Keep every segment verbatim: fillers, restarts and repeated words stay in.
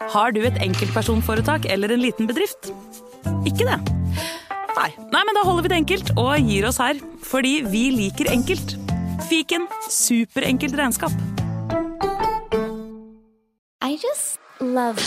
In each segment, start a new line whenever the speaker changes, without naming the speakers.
Har du et enkeltpersonforetak eller en liten bedrift? Ikke det? Nei. Nei, men da holder vi det enkelt og gir oss her, fordi vi liker enkelt. Fiken, superenkelt regnskap.
I just love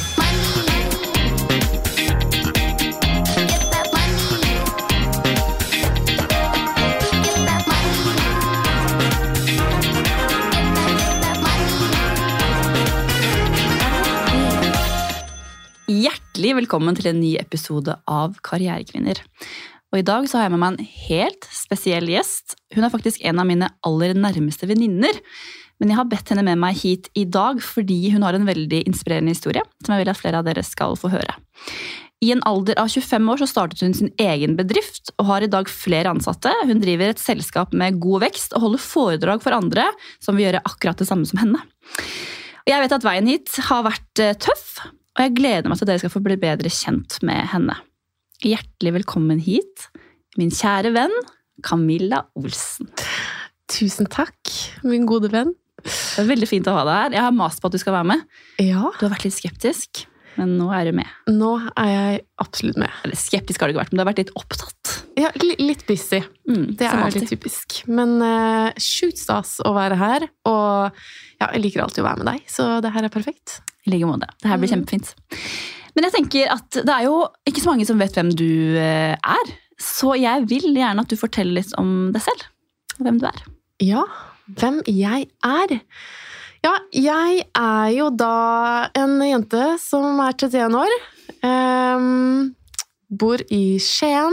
Hjertelig velkommen til en ny episode av Karrierekvinner. Og i dag så har jeg med meg en helt spesiell gjest. Hun er faktisk en av mine aller nærmeste venninner. Men jeg har bedt henne med meg hit i dag fordi hun har en veldig inspirerende historie som jeg vil at flere av dere skal få høre. I en alder av tjuefem år så startet hun sin egen bedrift og har i dag flere ansatte. Hun driver et selskap med god vekst og holder foredrag for andre som vil gjøre akkurat det samme som henne. Og jeg vet at veien hit har vært tøff, og jeg gleder meg til at dere skal få bli bedre kjent med henne. Hjertelig velkommen hit, min kjære venn, Camilla Olsen.
Tusen takk, min gode venn.
Det er veldig fint å ha deg her. Jeg har mast på at du skal være med.
Ja.
Du har vært litt skeptisk, men nå er du med.
Nå er jeg absolutt med.
Eller skeptisk har du ikke vært, men du har vært litt opptatt.
Ja, litt busy.
Mm,
det er litt typisk. Men uh, sjukt stas å være her, og ja, jeg liker alltid å være med deg, så det her er perfekt.
I like måte. Det her blir kjempefint. Men jeg tenker at det er jo ikke så mange som vet hvem du er, så jeg vil gjerne at du forteller litt om deg selv, hvem du er.
Ja, hvem jeg er? Ja, jeg er jo da en jente som er trettien år, um, bor i Skien,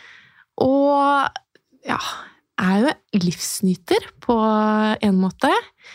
og ja, er jo livsnyter på en måte.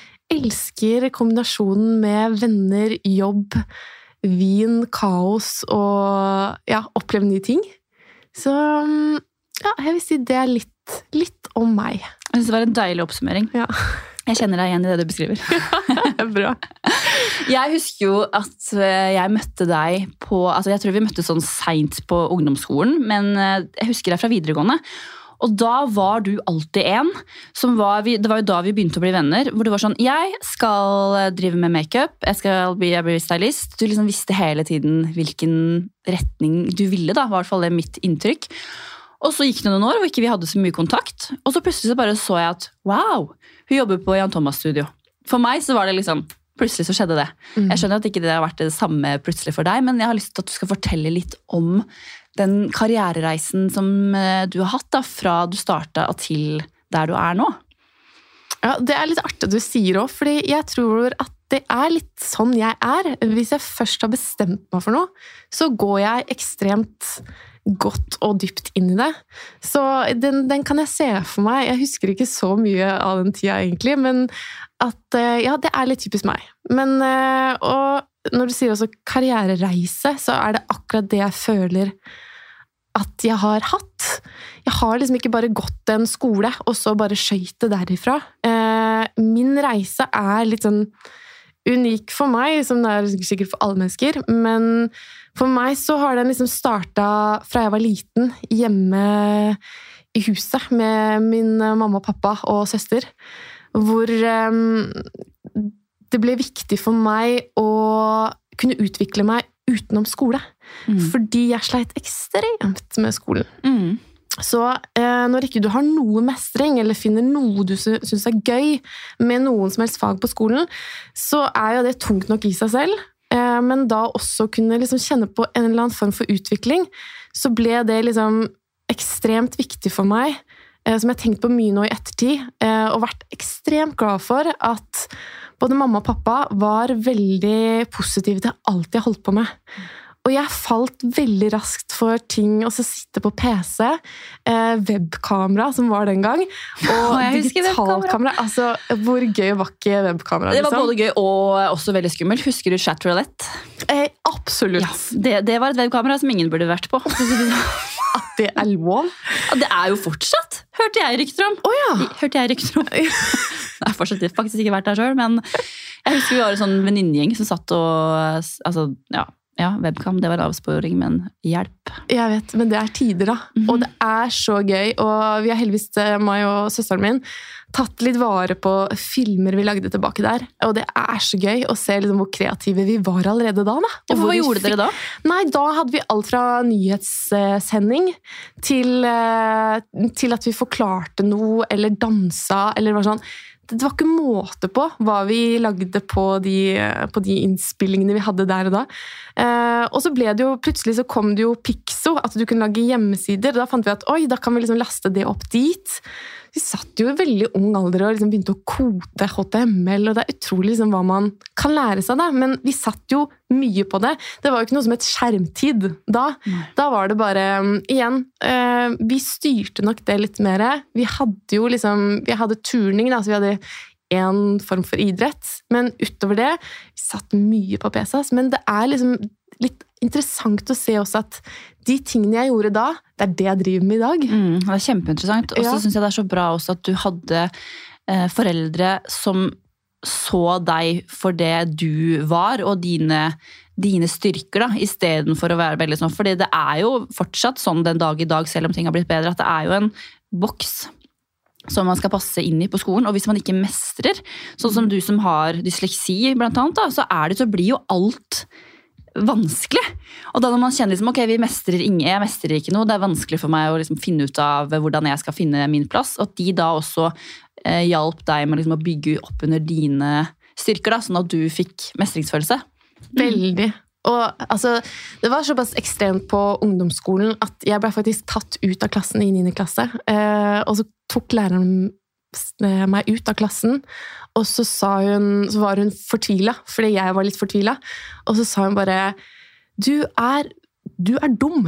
Elsker kombinasjonen med venner, jobb, vin, kaos og ja, oppleve nye ting. Så ja, jeg vil si det er litt, litt om meg.
Jeg synes det var en deilig oppsummering.
Ja.
Jeg kjenner deg igjen i det du beskriver.
Bra.
Jeg husker jo at jeg møtte deg på, altså jeg tror vi møtte sånn sent på ungdomsskolen, men jeg husker deg fra videregående. Og da var du alltid en, som var, det var jo da vi begynte å bli venner, hvor du var sånn, jeg skal drive med make-up, jeg skal bli, jeg bli stylist. Du liksom visste hele tiden hvilken retning du ville da, var i hvert fall det mitt inntrykk. Og så gikk det noen år hvor ikke vi hadde så mye kontakt, og så plutselig så bare så jeg at, wow, hun jobber på Jan Thomas Studio. For meg så var det liksom, plutselig så skjedde det. Mm. Jeg skjønner at ikke det har vært det samme plutselig for deg, men jeg har lyst til at du skal fortelle litt om den karrierereisen som du har hatt da, fra du startet og til der du er nå.
Ja, det er litt artig at du sier også, fordi jeg tror at det er litt sånn jeg er. Hvis jeg først har bestemt meg for noe, så går jeg ekstremt godt og dypt inn i det. Så den, den kan jeg se for meg. Jeg husker ikke så mye av den tida egentlig, men at ja, det er litt typisk meg. Men, og når du sier også karrierereise, så er det akkurat det jeg føler at jeg har hatt. Jeg har liksom ikke bare gått en skole, og så bare skjøyte derifra. Min reise er litt sånn unik for meg, som det er sikkert for alle mennesker, men for meg så har den liksom startet fra jeg var liten, hjemme i huset med min mamma, pappa og søster, hvor um, det ble viktig for meg å kunne utvikle meg utenom skole, mm. fordi jeg sleit ekstremt med skolen. Mm. Så eh, når ikke du har noe mestring, eller finner noe du synes er gøy med noen som helst fag på skolen, så er jo det tungt nok i seg selv, eh, men da også kunne liksom kjenne på en eller annen form for utvikling, så ble det liksom ekstremt viktig for meg, eh, som jeg har tenkt på mye nå i ettertid, eh, og vært ekstremt glad for at både mamma og pappa var veldig positive til alt jeg holdt på med. Og jeg falt veldig raskt for ting, og så sitte på P C, eh, webkamera som var den gang, og digitalkamera. Altså, hvor gøy var ikke webkamera?
Det var
liksom?
både gøy og også veldig skummelt. Husker du Chatroulette?
Eh, absolutt.
Ja, det, det var et webkamera som ingen burde vært på.
At det er lov?
Ja, det er jo fortsatt. Hørte jeg rykter om.
Å oh, ja.
Hørte jeg rykter om. Jeg har fortsatt faktisk ikke vært der selv, men jeg husker vi var en sånn venninnegjeng som satt og, altså, ja, ja, webcam, det var avsporing, men hjelp.
Jeg vet, men det er tider da. Mm-hmm. Og det er så gøy, og vi har heldigvis, meg og søsteren min, tatt litt vare på filmer vi lagde tilbake der. Og det er så gøy å se liksom hvor kreative vi var allerede da. da.
Ja, hva gjorde dere da?
Nei, da hadde vi alt fra nyhetssending til, til at vi forklarte noe, eller dansa, eller var sånn. Det var ikke måte på hva vi lagde på de, på de innspillingene vi hadde der og da. Eh, og så ble det jo, plutselig så kom det jo Pixo, at du kunne lage hjemmesider. Da fant vi at, oi, da kan vi liksom laste det opp dit. Vi satt jo i veldig ung alder og liksom begynte å kode H T M L, og det er utrolig liksom hva man kan lære seg da. Men vi satt jo mye på det. Det var jo ikke noe som et skjermtid da. Nei. Da var det bare, igjen, eh, vi styrte nok det litt mer. Vi hadde jo liksom, vi hadde turning da, så vi hadde en form for idrett. Men utover det, vi satt mye på P C, men det er liksom litt interessant å se også at de tingene jeg gjorde da, det er det jeg driver med i dag.
Mm, det er kjempeinteressant. Og så ja. synes jeg det er så bra også at du hadde eh, foreldre som så deg for det du var, og dine, dine styrker da, i stedet for å være veldig sånn. Fordi det er jo fortsatt sånn den dag i dag, selv om ting har blitt bedre, at det er jo en boks som man skal passe inn i på skolen, og hvis man ikke mestrer, sånn som du som har dysleksi blant annet, da, så er det så blir jo alt vanskelig. Og da når man kjenner liksom, ok, vi mestrer ingen, jeg mestrer ikke noe, det er vanskelig for meg å liksom finne ut av hvordan jeg skal finne min plass, og at de da også eh, hjalp deg med liksom å bygge opp under dine styrker, da, sånn at du fikk mestringsfølelse.
Veldig. Og altså, det var såpass ekstremt på ungdomsskolen at jeg ble faktisk tatt ut av klassen i niende klasse, eh, og så tok læreren meg ut av klassen, og så, sa hun, så var hun fortvilet, fordi jeg var litt fortvilet, og så sa hun bare, du er, du er dum.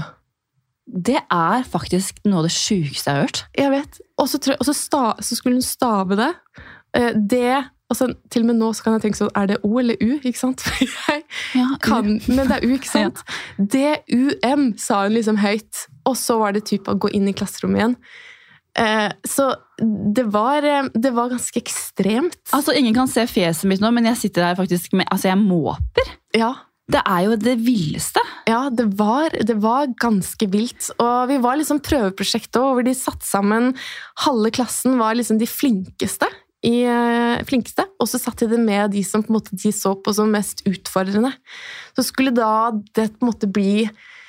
Det er faktisk noe av det sykeste jeg har hørt.
Jeg vet. Og så, og så, sta, så skulle hun stave det. Det, altså, til og med nå så kan jeg tenke sånn, er det O eller U, ikke sant? For jeg
ja,
kan, men det er U, ikke sant? Ja. D U M, sa hun liksom høyt, og så var det typ å gå inn i klasserommet igjen. Eh, så det var, det var ganske ekstremt.
Altså, ingen kan se fjeset mitt nå, men jeg sitter her faktisk med, altså jeg måper.
Ja.
Det er jo det villeste.
Ja, det var, det var ganske vilt. Og vi var liksom prøveprosjektet, hvor de satt sammen, halve klassen var liksom de flinkeste, i, flinkeste, og så satt de det med de som på en måte de så på som mest utfordrende. Så skulle da det på en måte bli,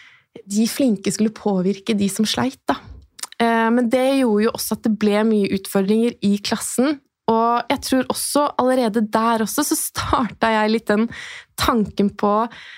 de flinke skulle påvirke de som sleit da. Men det gjorde jo også at det ble mye utfordringer i klassen, og jeg tror også allerede der også så startet jeg litt den tanken på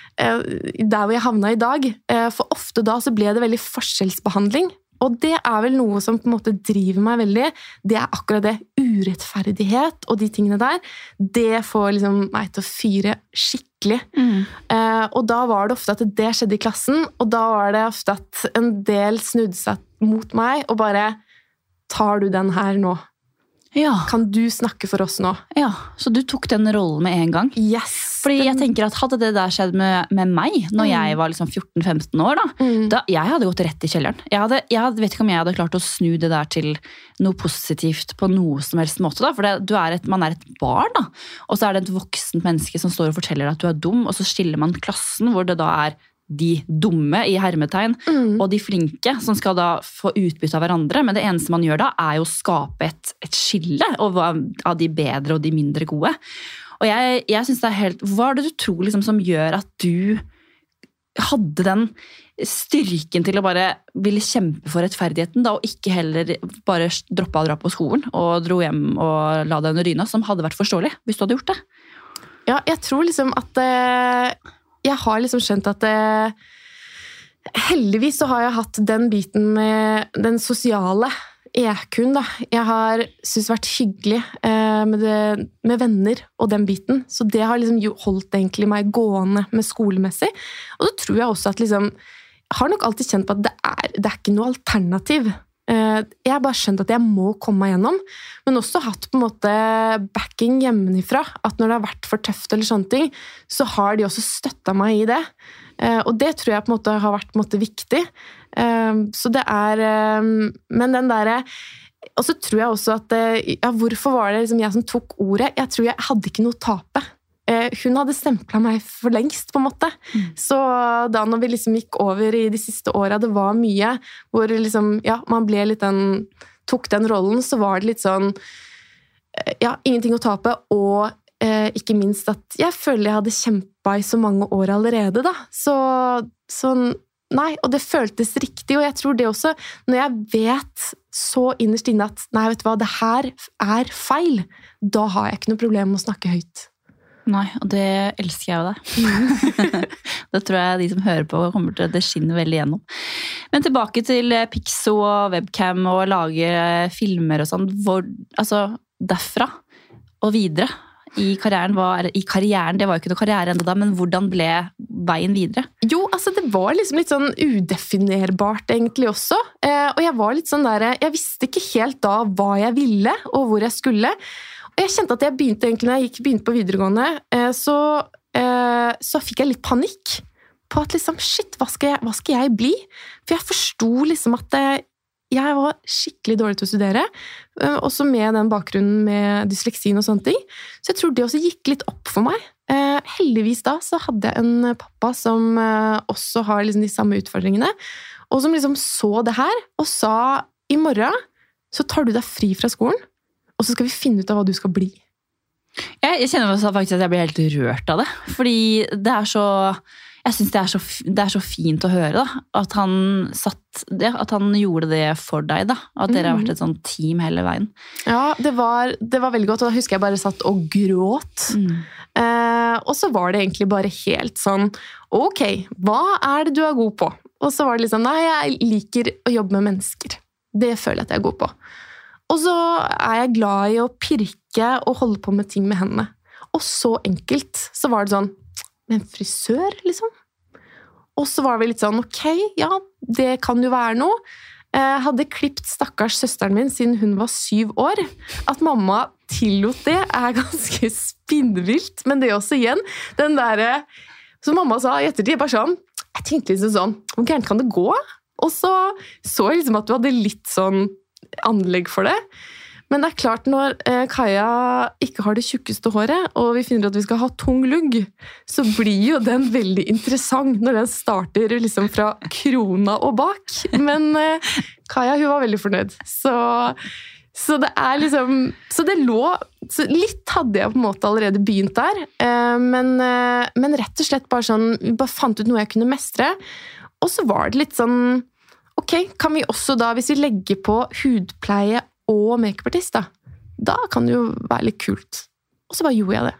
der hvor jeg havnet i dag, for ofte da så ble det veldig forskjellsbehandling, og det er vel noe som på en måte driver meg veldig, det er akkurat det, urettferdighet og de tingene der, det får liksom meg til å fyre skikkelig. Mm. Eh, og da var det ofte at det skjedde i klassen, og da var det ofte at en del snudde seg mot meg, og bare, tar du den her nå?
Ja.
Kan du snakke for oss nå?
Ja, så du tok den rollen med en gang?
Yes!
Fordi jeg tenker at hadde det der skjedd med, med meg, når mm. jeg var liksom fjorten femten år, da, mm. da, jeg hadde gått rett i kjelleren. Jeg, hadde, jeg hadde, vet ikke om jeg hadde klart å snu det der til noe positivt på noe som helst måte, da, for det, du er et, man er et barn, da, og så er det et voksent menneske som står og forteller at du er dum, og så skiller man klassen, hvor det da er de dumme i hermetegn, mm. og de flinke som skal da få utbytte av hverandre, men det eneste man gjør da er jo å skape et, et skille av de bedre og de mindre gode. Og jeg, jeg synes det er helt, hva er det du tror liksom som gjør at du hadde den styrken til å bare ville kjempe for rettferdigheten da, og ikke heller bare droppe å dra på skolen og dro hjem og la deg under dyna, som hadde vært forståelig hvis du hadde gjort det?
Ja, jeg tror liksom at eh... jeg har liksom skjønt at det, heldigvis så har jeg hatt den biten med den sosiale E Q-en da. Jeg har synes det har vært hyggelig eh, med, det, med venner og den biten, så det har liksom holdt egentlig meg gående med skolemessig. Og så tror jeg også at liksom, jeg har nok alltid kjent på at det er, det er ikke noe alternativ. Eh, jeg har bare skjønt at jeg må komme meg gjennom, men også hatt på en måte backing hjemmefra, at når det har vært for tøft eller sånne ting, så har de også støttet meg i det. Eh, og det tror jeg på en måte har vært på en måte viktig. Eh, så det er, eh, men den der, og så tror jeg også at, ja, hvorfor var det liksom jeg som tok ordet? Jeg tror jeg hadde ikke noe å tape. eh, hun hadde stemplet meg for lengst, på en måte. Mm. Så da når vi liksom gikk over i de siste årene, det var mye, hvor liksom, ja, man ble litt den, tok den rollen, så var det litt sånn, ja, ingenting å tape, og eh, ikke minst at jeg føler jeg hadde kjempet i så mange år allerede, da. Så, sånn, nei, og det føltes riktig, og jeg tror det også, når jeg vet så innerst inne at, nei, vet du hva, det her er feil, da har jeg ikke noe problem med å snakke høyt.
Nei, og det elsker jeg jo deg. Det tror jeg de som hører på kommer til det skinner veldig gjennom. Men tilbake til Pixo og webcam og lage filmer og sånn, hvor, altså derfra og videre i karrieren, var, i karrieren, det var jo ikke noe karriere enda da, men hvordan ble veien videre? Jo,
altså det var liksom litt sånn udefinerbart egentlig også, eh, og jeg var litt sånn der, jeg visste ikke helt da hva jeg ville og hvor jeg skulle, og jeg kjente at jeg begynte egentlig, når jeg gikk, begynte på videregående, eh, så, eh, så fikk jeg litt panikk på at liksom, shit, hva skal jeg, hva skal jeg bli? For jeg forstod liksom at det, jeg var skikkelig dårlig til å studere, også med den bakgrunnen med dysleksien og sånne ting. Så jeg tror det også gikk litt opp for meg. Eh, heldigvis da så hadde jeg en pappa som eh, også har liksom de samme utfordringene, og som liksom så det her, og sa, i morgen så tar du deg fri fra skolen, og så skal vi finne ut av hva du skal bli.
Jeg, jeg kjenner faktisk at jeg blir helt rørt av det, fordi det er så... Jeg synes det er, så, det er så fint å høre da, at han, satt, at han gjorde det for deg, da. At dere har vært et sånt team hele veien.
Ja, det var, det var veldig godt, og da husker jeg bare satt og gråt. Mm. Eh, og så var det egentlig bare helt sånn, ok, hva er det du er god på? Og så var det liksom, nei, jeg liker å jobbe med mennesker. Det føler jeg at jeg er god på. Og så er jeg glad i å pirke og holde på med ting med hendene. Og så enkelt, så var det sånn, en frisør, liksom. Og så var vi litt sånn, ok, ja, det kan jo være noe. Jeg hadde klippet stakkars søsteren min siden hun var syv år. At mamma tillot det er ganske spinnvilt, men det også igjen, den der, som mamma sa i ettertid, bare sånn, jeg tenkte liksom sånn, hvor gærent kan det gå? Og så så jeg liksom at du hadde litt sånn anlegg for det. Men det er klart, når eh, Kaja ikke har det tjukkeste håret, og vi finner at vi skal ha tung lugg, så blir jo den veldig interessant når den starter liksom fra krona og bak. Men eh, Kaja, hun var veldig fornøyd. Så, så det er liksom... Så det lå... Så litt hadde jeg på en måte allerede begynt der, eh, men, eh, men rett og slett bare sånn, vi bare fant ut noe jeg kunne mestre, og så var det litt sånn, ok, kan vi også da, hvis vi legger på hudpleie og make-up-artist, da, da kan det jo være litt kult. Og så bare gjorde jeg det.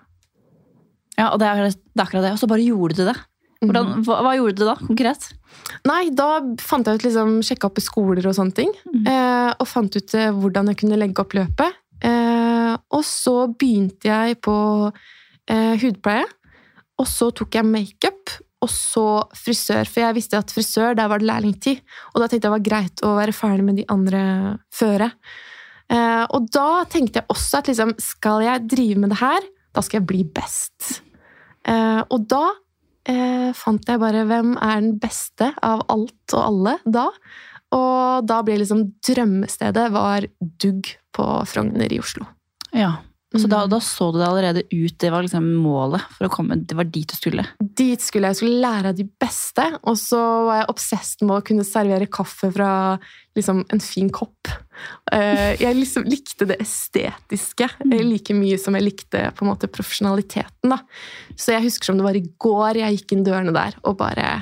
Ja, og det er, det er akkurat det. Og så bare gjorde du det. Hvordan, mm. hva, hva gjorde du da, konkret?
Nei, da fant jeg ut, liksom, sjekket opp i skoler og sånne ting, mm. eh, og fant ut eh, hvordan jeg kunne legge opp løpet. Eh, og så begynte jeg på eh, hudpleie, og så tok jeg make-up, og så frisør, for jeg visste at frisør, der var det lærlingtid, og da tenkte jeg det var greit å være ferdig med de andre føre. Eh, og da tenkte jeg også at liksom, skal jeg drive med det her, da skal jeg bli best. Eh, og da eh, fant jeg bare hvem er den beste av alt og alle da. Og da ble liksom drømmestedet var Dugg på Frogner i Oslo.
Ja, så da, da så du det allerede ut, det var liksom målet for å komme, det var dit du skulle.
Dit skulle jeg, skulle lære av de beste, og så var jeg obsessed med å kunne servere kaffe fra liksom en fin kopp. Jeg liksom likte det estetiske like mye som jeg likte på en måte profesjonaliteten da. Så jeg husker som det var i går jeg gikk inn dørene der og bare,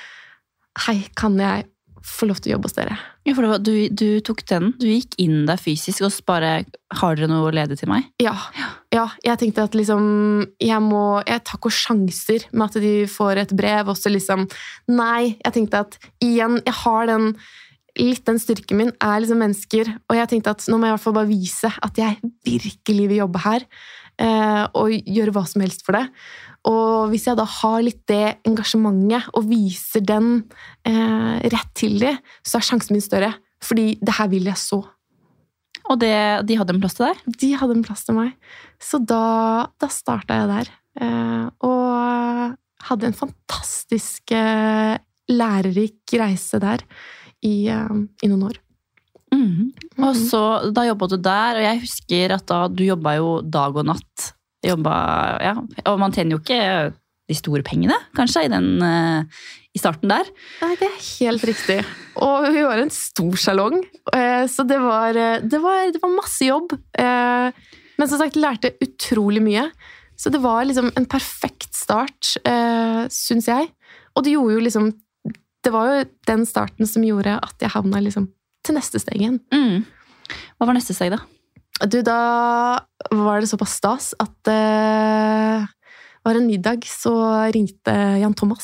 hei, kan jeg få lov til å jobbe hos dere?
Ja, for var, du, du tok den, du gikk inn der fysisk og så bare, har dere noe ledig til meg?
Ja, ja, jeg tenkte at liksom, jeg må, jeg tar ikke sjanser med at de får et brev, og så liksom, nei, jeg tenkte at igjen, jeg har den, litt den styrken min er liksom mennesker, og jeg tenkte at nå må jeg i hvert fall bare vise at jeg virkelig vil jobbe her, eh, og gjøre hva som helst for det. Og hvis jeg da har litt det engasjementet og viser den eh, rett til det, så er sjansen min større, fordi det her vil jeg så.
Og det, de hadde en plass til deg?
De hadde en plass til meg. Så da, da startet jeg der. Eh, og hadde en fantastisk eh, lærerik reise der i, eh, i noen år.
Mm. Og så da jobbet du der, og jeg husker at da du jobbet jo dag og natt Jobba, ja. Og man tjener jo ikke de store pengene, kanskje, i, den, i starten der.
Nei, det er helt riktig. Og vi var en stor salong, så det var, det var, det var masse jobb. Men som sagt, jeg lærte utrolig mye. Så det var liksom en perfekt start, synes jeg. Og det gjorde jo liksom, det var jo den starten som gjorde at jeg havna liksom til neste steg igjen.
Mm. Hva var neste steg da?
Du, da var det såpass stas at det var en middag, så ringte Jan Thomas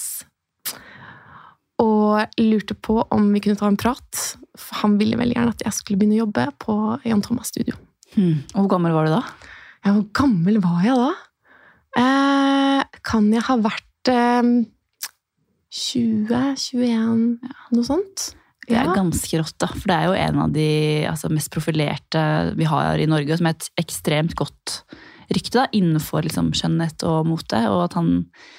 og lurte på om vi kunne ta en prat. For han ville veldig gjerne at jeg skulle begynne å jobbe på Jan Thomas studio.
Hmm. Og hvor gammel var du da?
Ja, hvor gammel var jeg da? Eh, kan jeg ha vært eh, tjue, tjueen, ja, noe sånt?
Det er ganske rått da, for det er jo en av de altså, mest profilerte vi har i Norge, som er et ekstremt godt rykte da, innenfor liksom, skjønnhet og mote, og at han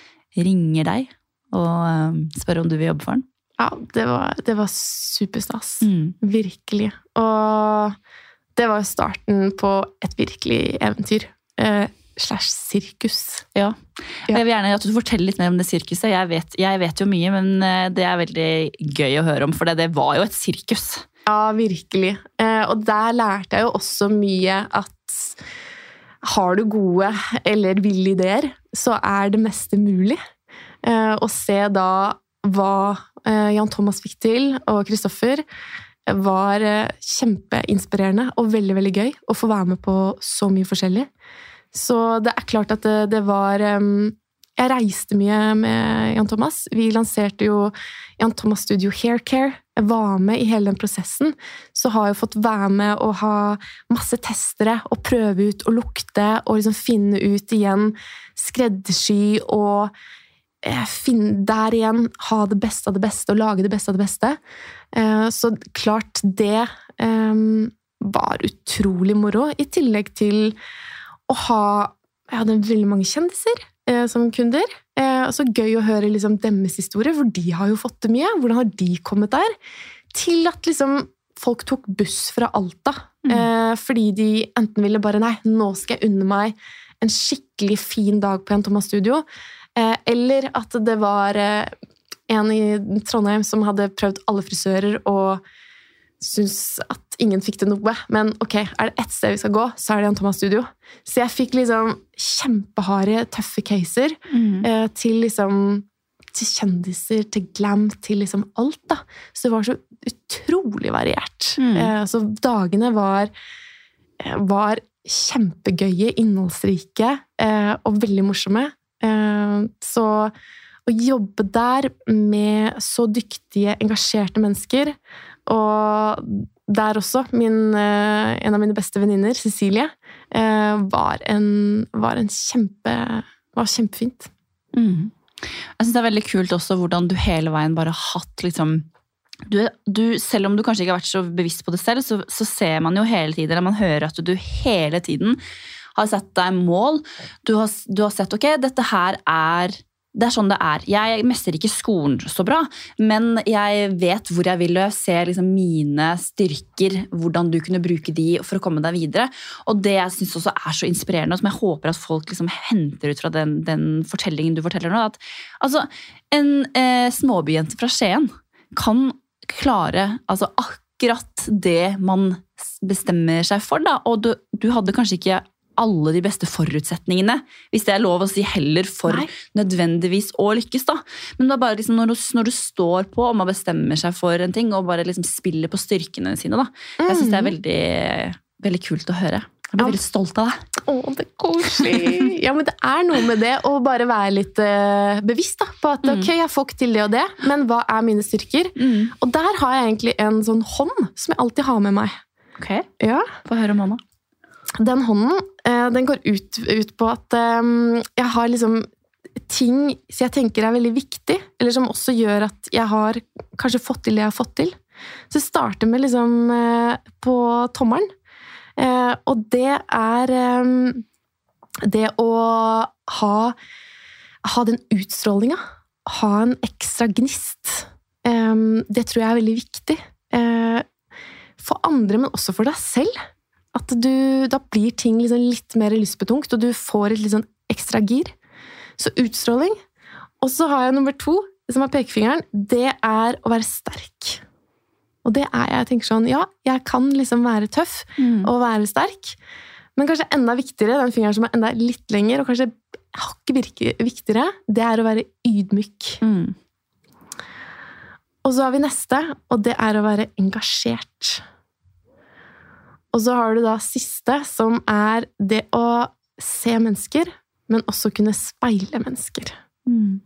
ringer deg og um, spør om du vil jobbe for han.
Ja, det var, det var superstas.
Mm.
Virkelig. Og det var starten på et virkelig eventyr. Eh, slash sirkus.
Ja. ja. Jeg vil gjerne at du forteller litt mer om det sirkuset. Jeg vet, jeg vet jo mye, men det er veldig gøy å høre om, for det, det var jo et sirkus.
Ja, virkelig. Eh, og der lærte jeg jo også mye at har du gode eller ville ideer, så er det meste mulig. Eh, og se da hva eh, Jan Thomas fikk til, og Kristoffer, var eh, kjempeinspirerende og veldig, veldig gøy å få være med på så mye forskjellig. Så det er klart at det, det var um, jeg reiste mye med Jan Thomas. Vi lanserte jo Jan Thomas Studio Hair Care. Jeg var med i hele den prosessen. Så har jeg fått være med og ha masse testere og prøve ut og lukte og liksom finne ut igjen skreddersy og eh, finne der igjen ha det beste av det beste og lage det beste av det beste. Eh, så klart det eh, var utrolig moro, i tillegg til å ha, jeg hadde veldig mange kjendiser eh, som kunder. Eh, så gøy å høre liksom, deres historie, for de har jo fått det mye. Hvordan har de kommet der? Til at liksom, folk tok buss fra Alta, mm. eh, fordi de enten ville bare, nei, nå skal jeg unne meg en skikkelig fin dag på Jan Thomas studio, eh, eller at det var eh, en i Trondheim som hadde prøvd alle frisører og synes at ingen fikk til noe, men ok, er det ett sted vi skal gå, så er det Jan Thomas studio. Så jeg fikk liksom kjempeharde, tøffe caser mm. eh, til liksom til kjendiser, til glam, til liksom alt da. Så det var så utrolig variert. Mm. Eh, så dagene var, var kjempegøye, innholdsrike eh, og veldig morsomme. Eh, så å jobbe der med så dyktige, engasjerte mennesker, og der også, min, en av mine beste venninner, Cecilie, var en, var en kjempe, var kjempefint.
Mm. Jeg synes det er veldig kult også hvordan du hele veien bare har hatt liksom, du, du, selv om du kanskje ikke har vært så bevisst på det selv, så, så ser man jo hele tiden, eller man hører at du hele tiden har sett deg mål. Du har, du har sett, ok, dette her er det er sånn det er. Jeg mestrer ikke skolen så bra, men jeg vet hvor jeg vil se liksom mine styrker, hvordan du kunne bruke de for å komme deg videre. Og det jeg synes også er så inspirerende, og som jeg håper at folk liksom henter ut fra den, den fortellingen du forteller nå, at altså, en eh, småbyjente fra Skien kan klare altså, akkurat det man bestemmer seg for, da. Og du, du hadde kanskje ikke alle de beste forutsetningene, hvis det er lov å si heller for Nei. Nødvendigvis å lykkes da. Men det er bare liksom når, du, når du står på og man bestemmer seg for en ting, og bare liksom spiller på styrkene sine da. Mm. Jeg synes det er veldig, veldig kult å høre. Jeg blir ja. veldig stolt av deg.
Åh, det er koselig. Ja, men det er noe med det å bare være litt uh, bevisst da, på at mm. ok, jeg får ikke til det og det, men hva er mine styrker? Mm. Og der har jeg egentlig en sånn hånd som jeg alltid har med meg.
Ok,
ja.
Få høre om hånda.
Den hånden, den går ut, ut på at um, jeg har liksom ting som jeg tenker er veldig viktig, eller som også gjør at jeg har kanskje fått til det jeg har fått til. Så det starter med liksom uh, på tommelen, uh, og det er um, det å ha, ha den utstrålingen, ha en ekstra gnist. Um, det tror jeg er veldig viktig. Uh, for andre, men også for deg selv. At du, da blir ting liksom litt mer lystbetungt, og du får et litt sånn ekstra gir. Så utstråling. Og så har jeg nummer to, som er pekefingeren. Det er å være sterk. Og det er jeg tenker sånn, ja, jeg kan liksom være tøff mm. og være sterk. Men kanskje enda viktigere, den fingeren som er enda litt lenger, og kanskje hakket viktigere, det er å være ydmyk. Mm. Og så har vi neste, og det er å være engasjert. Og så har du da siste, som er det å se mennesker, men også kunne speile mennesker. Mm.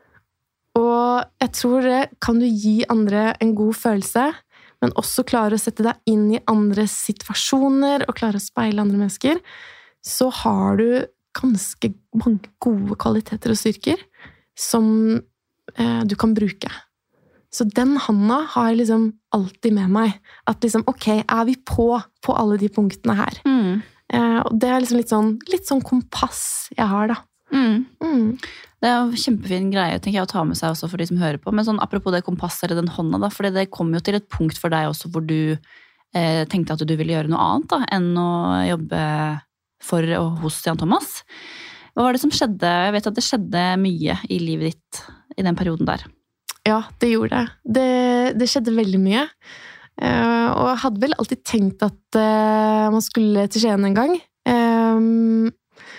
Og jeg tror det kan du gi andre en god følelse, men også klare å sette deg inn i andres situasjoner, og klare å speile andre mennesker, så har du ganske mange gode kvaliteter og styrker som eh, du kan bruke. Så den handa har jeg liksom alltid med meg. At liksom, ok, er vi på på alle de punktene her? Mm. Eh, og det er liksom litt sånn, litt sånn kompass jeg har, da.
Mm. Mm. Det er jo en kjempefin greie, tenker jeg, å ta med seg også for de som hører på. Men sånn, apropos det kompasset eller den hånda, da, for det kom jo til et punkt for deg også hvor du eh, tenkte at du ville gjøre noe annet da, enn å jobbe for og hos Jan Thomas. Hva var det som skjedde? Jeg vet at det skjedde mye i livet ditt i den perioden der.
Ja, det gjorde det. Det, det skjedde veldig mye. Uh, og jeg hadde vel alltid tenkt at uh, man skulle til Skien en gang. Um,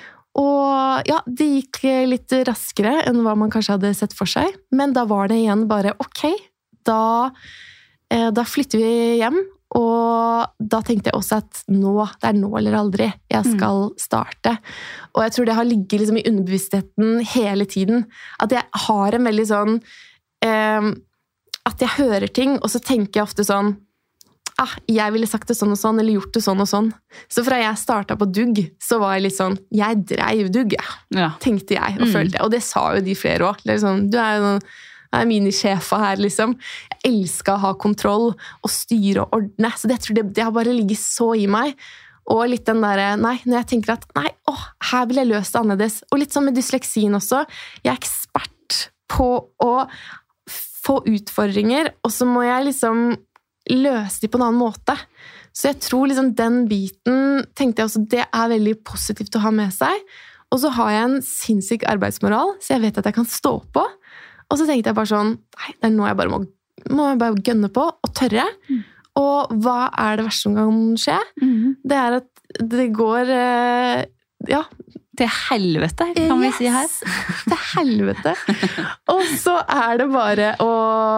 og ja, det gikk litt raskere enn hva man kanskje hadde sett for seg. Men da var det igjen bare, ok, da, uh, da flytter vi hjem. Og da tenkte jeg også at nå, det er nå eller aldri jeg skal starte. Og jeg tror det har ligget liksom i underbevisstheten hele tiden. At jeg har en veldig sånn Um, at jeg hører ting, og så tenker jeg ofte sånn ah, jeg ville sagt det sånn og sånn, eller gjort det sånn og sånn. Så fra jeg startet på Dugg, så var jeg litt sånn, jeg dreiv Dugg, ja. Tenkte jeg og mm. følte. Og det sa jo de flere også. Sånn, du er jo er minisjefa her, liksom. Jeg elsker å ha kontroll og styre og ordne, så det, tror det, det har bare ligget så i meg. Og litt den der, nei, når jeg tenker at nei, åh, her vil jeg løse det annerledes. Og litt sånn med dysleksien også. Jeg er ekspert på å få utfordringer, og så må jeg liksom løse de på en annen måte. Så jeg tror liksom den biten, tenkte jeg også, det er veldig positivt å ha med seg. Og så har jeg en sinnssyk arbeidsmoral, så jeg vet at jeg kan stå på. Og så tenkte jeg bare sånn, nei, det er nå jeg bare må, må jeg bare gønne på og tørre. Mm. Og hva er det verste som kan skje? Mm. Det er at det går, ja,
til helvete, kan yes, vi si her.
Til helvete. Og så er det bare å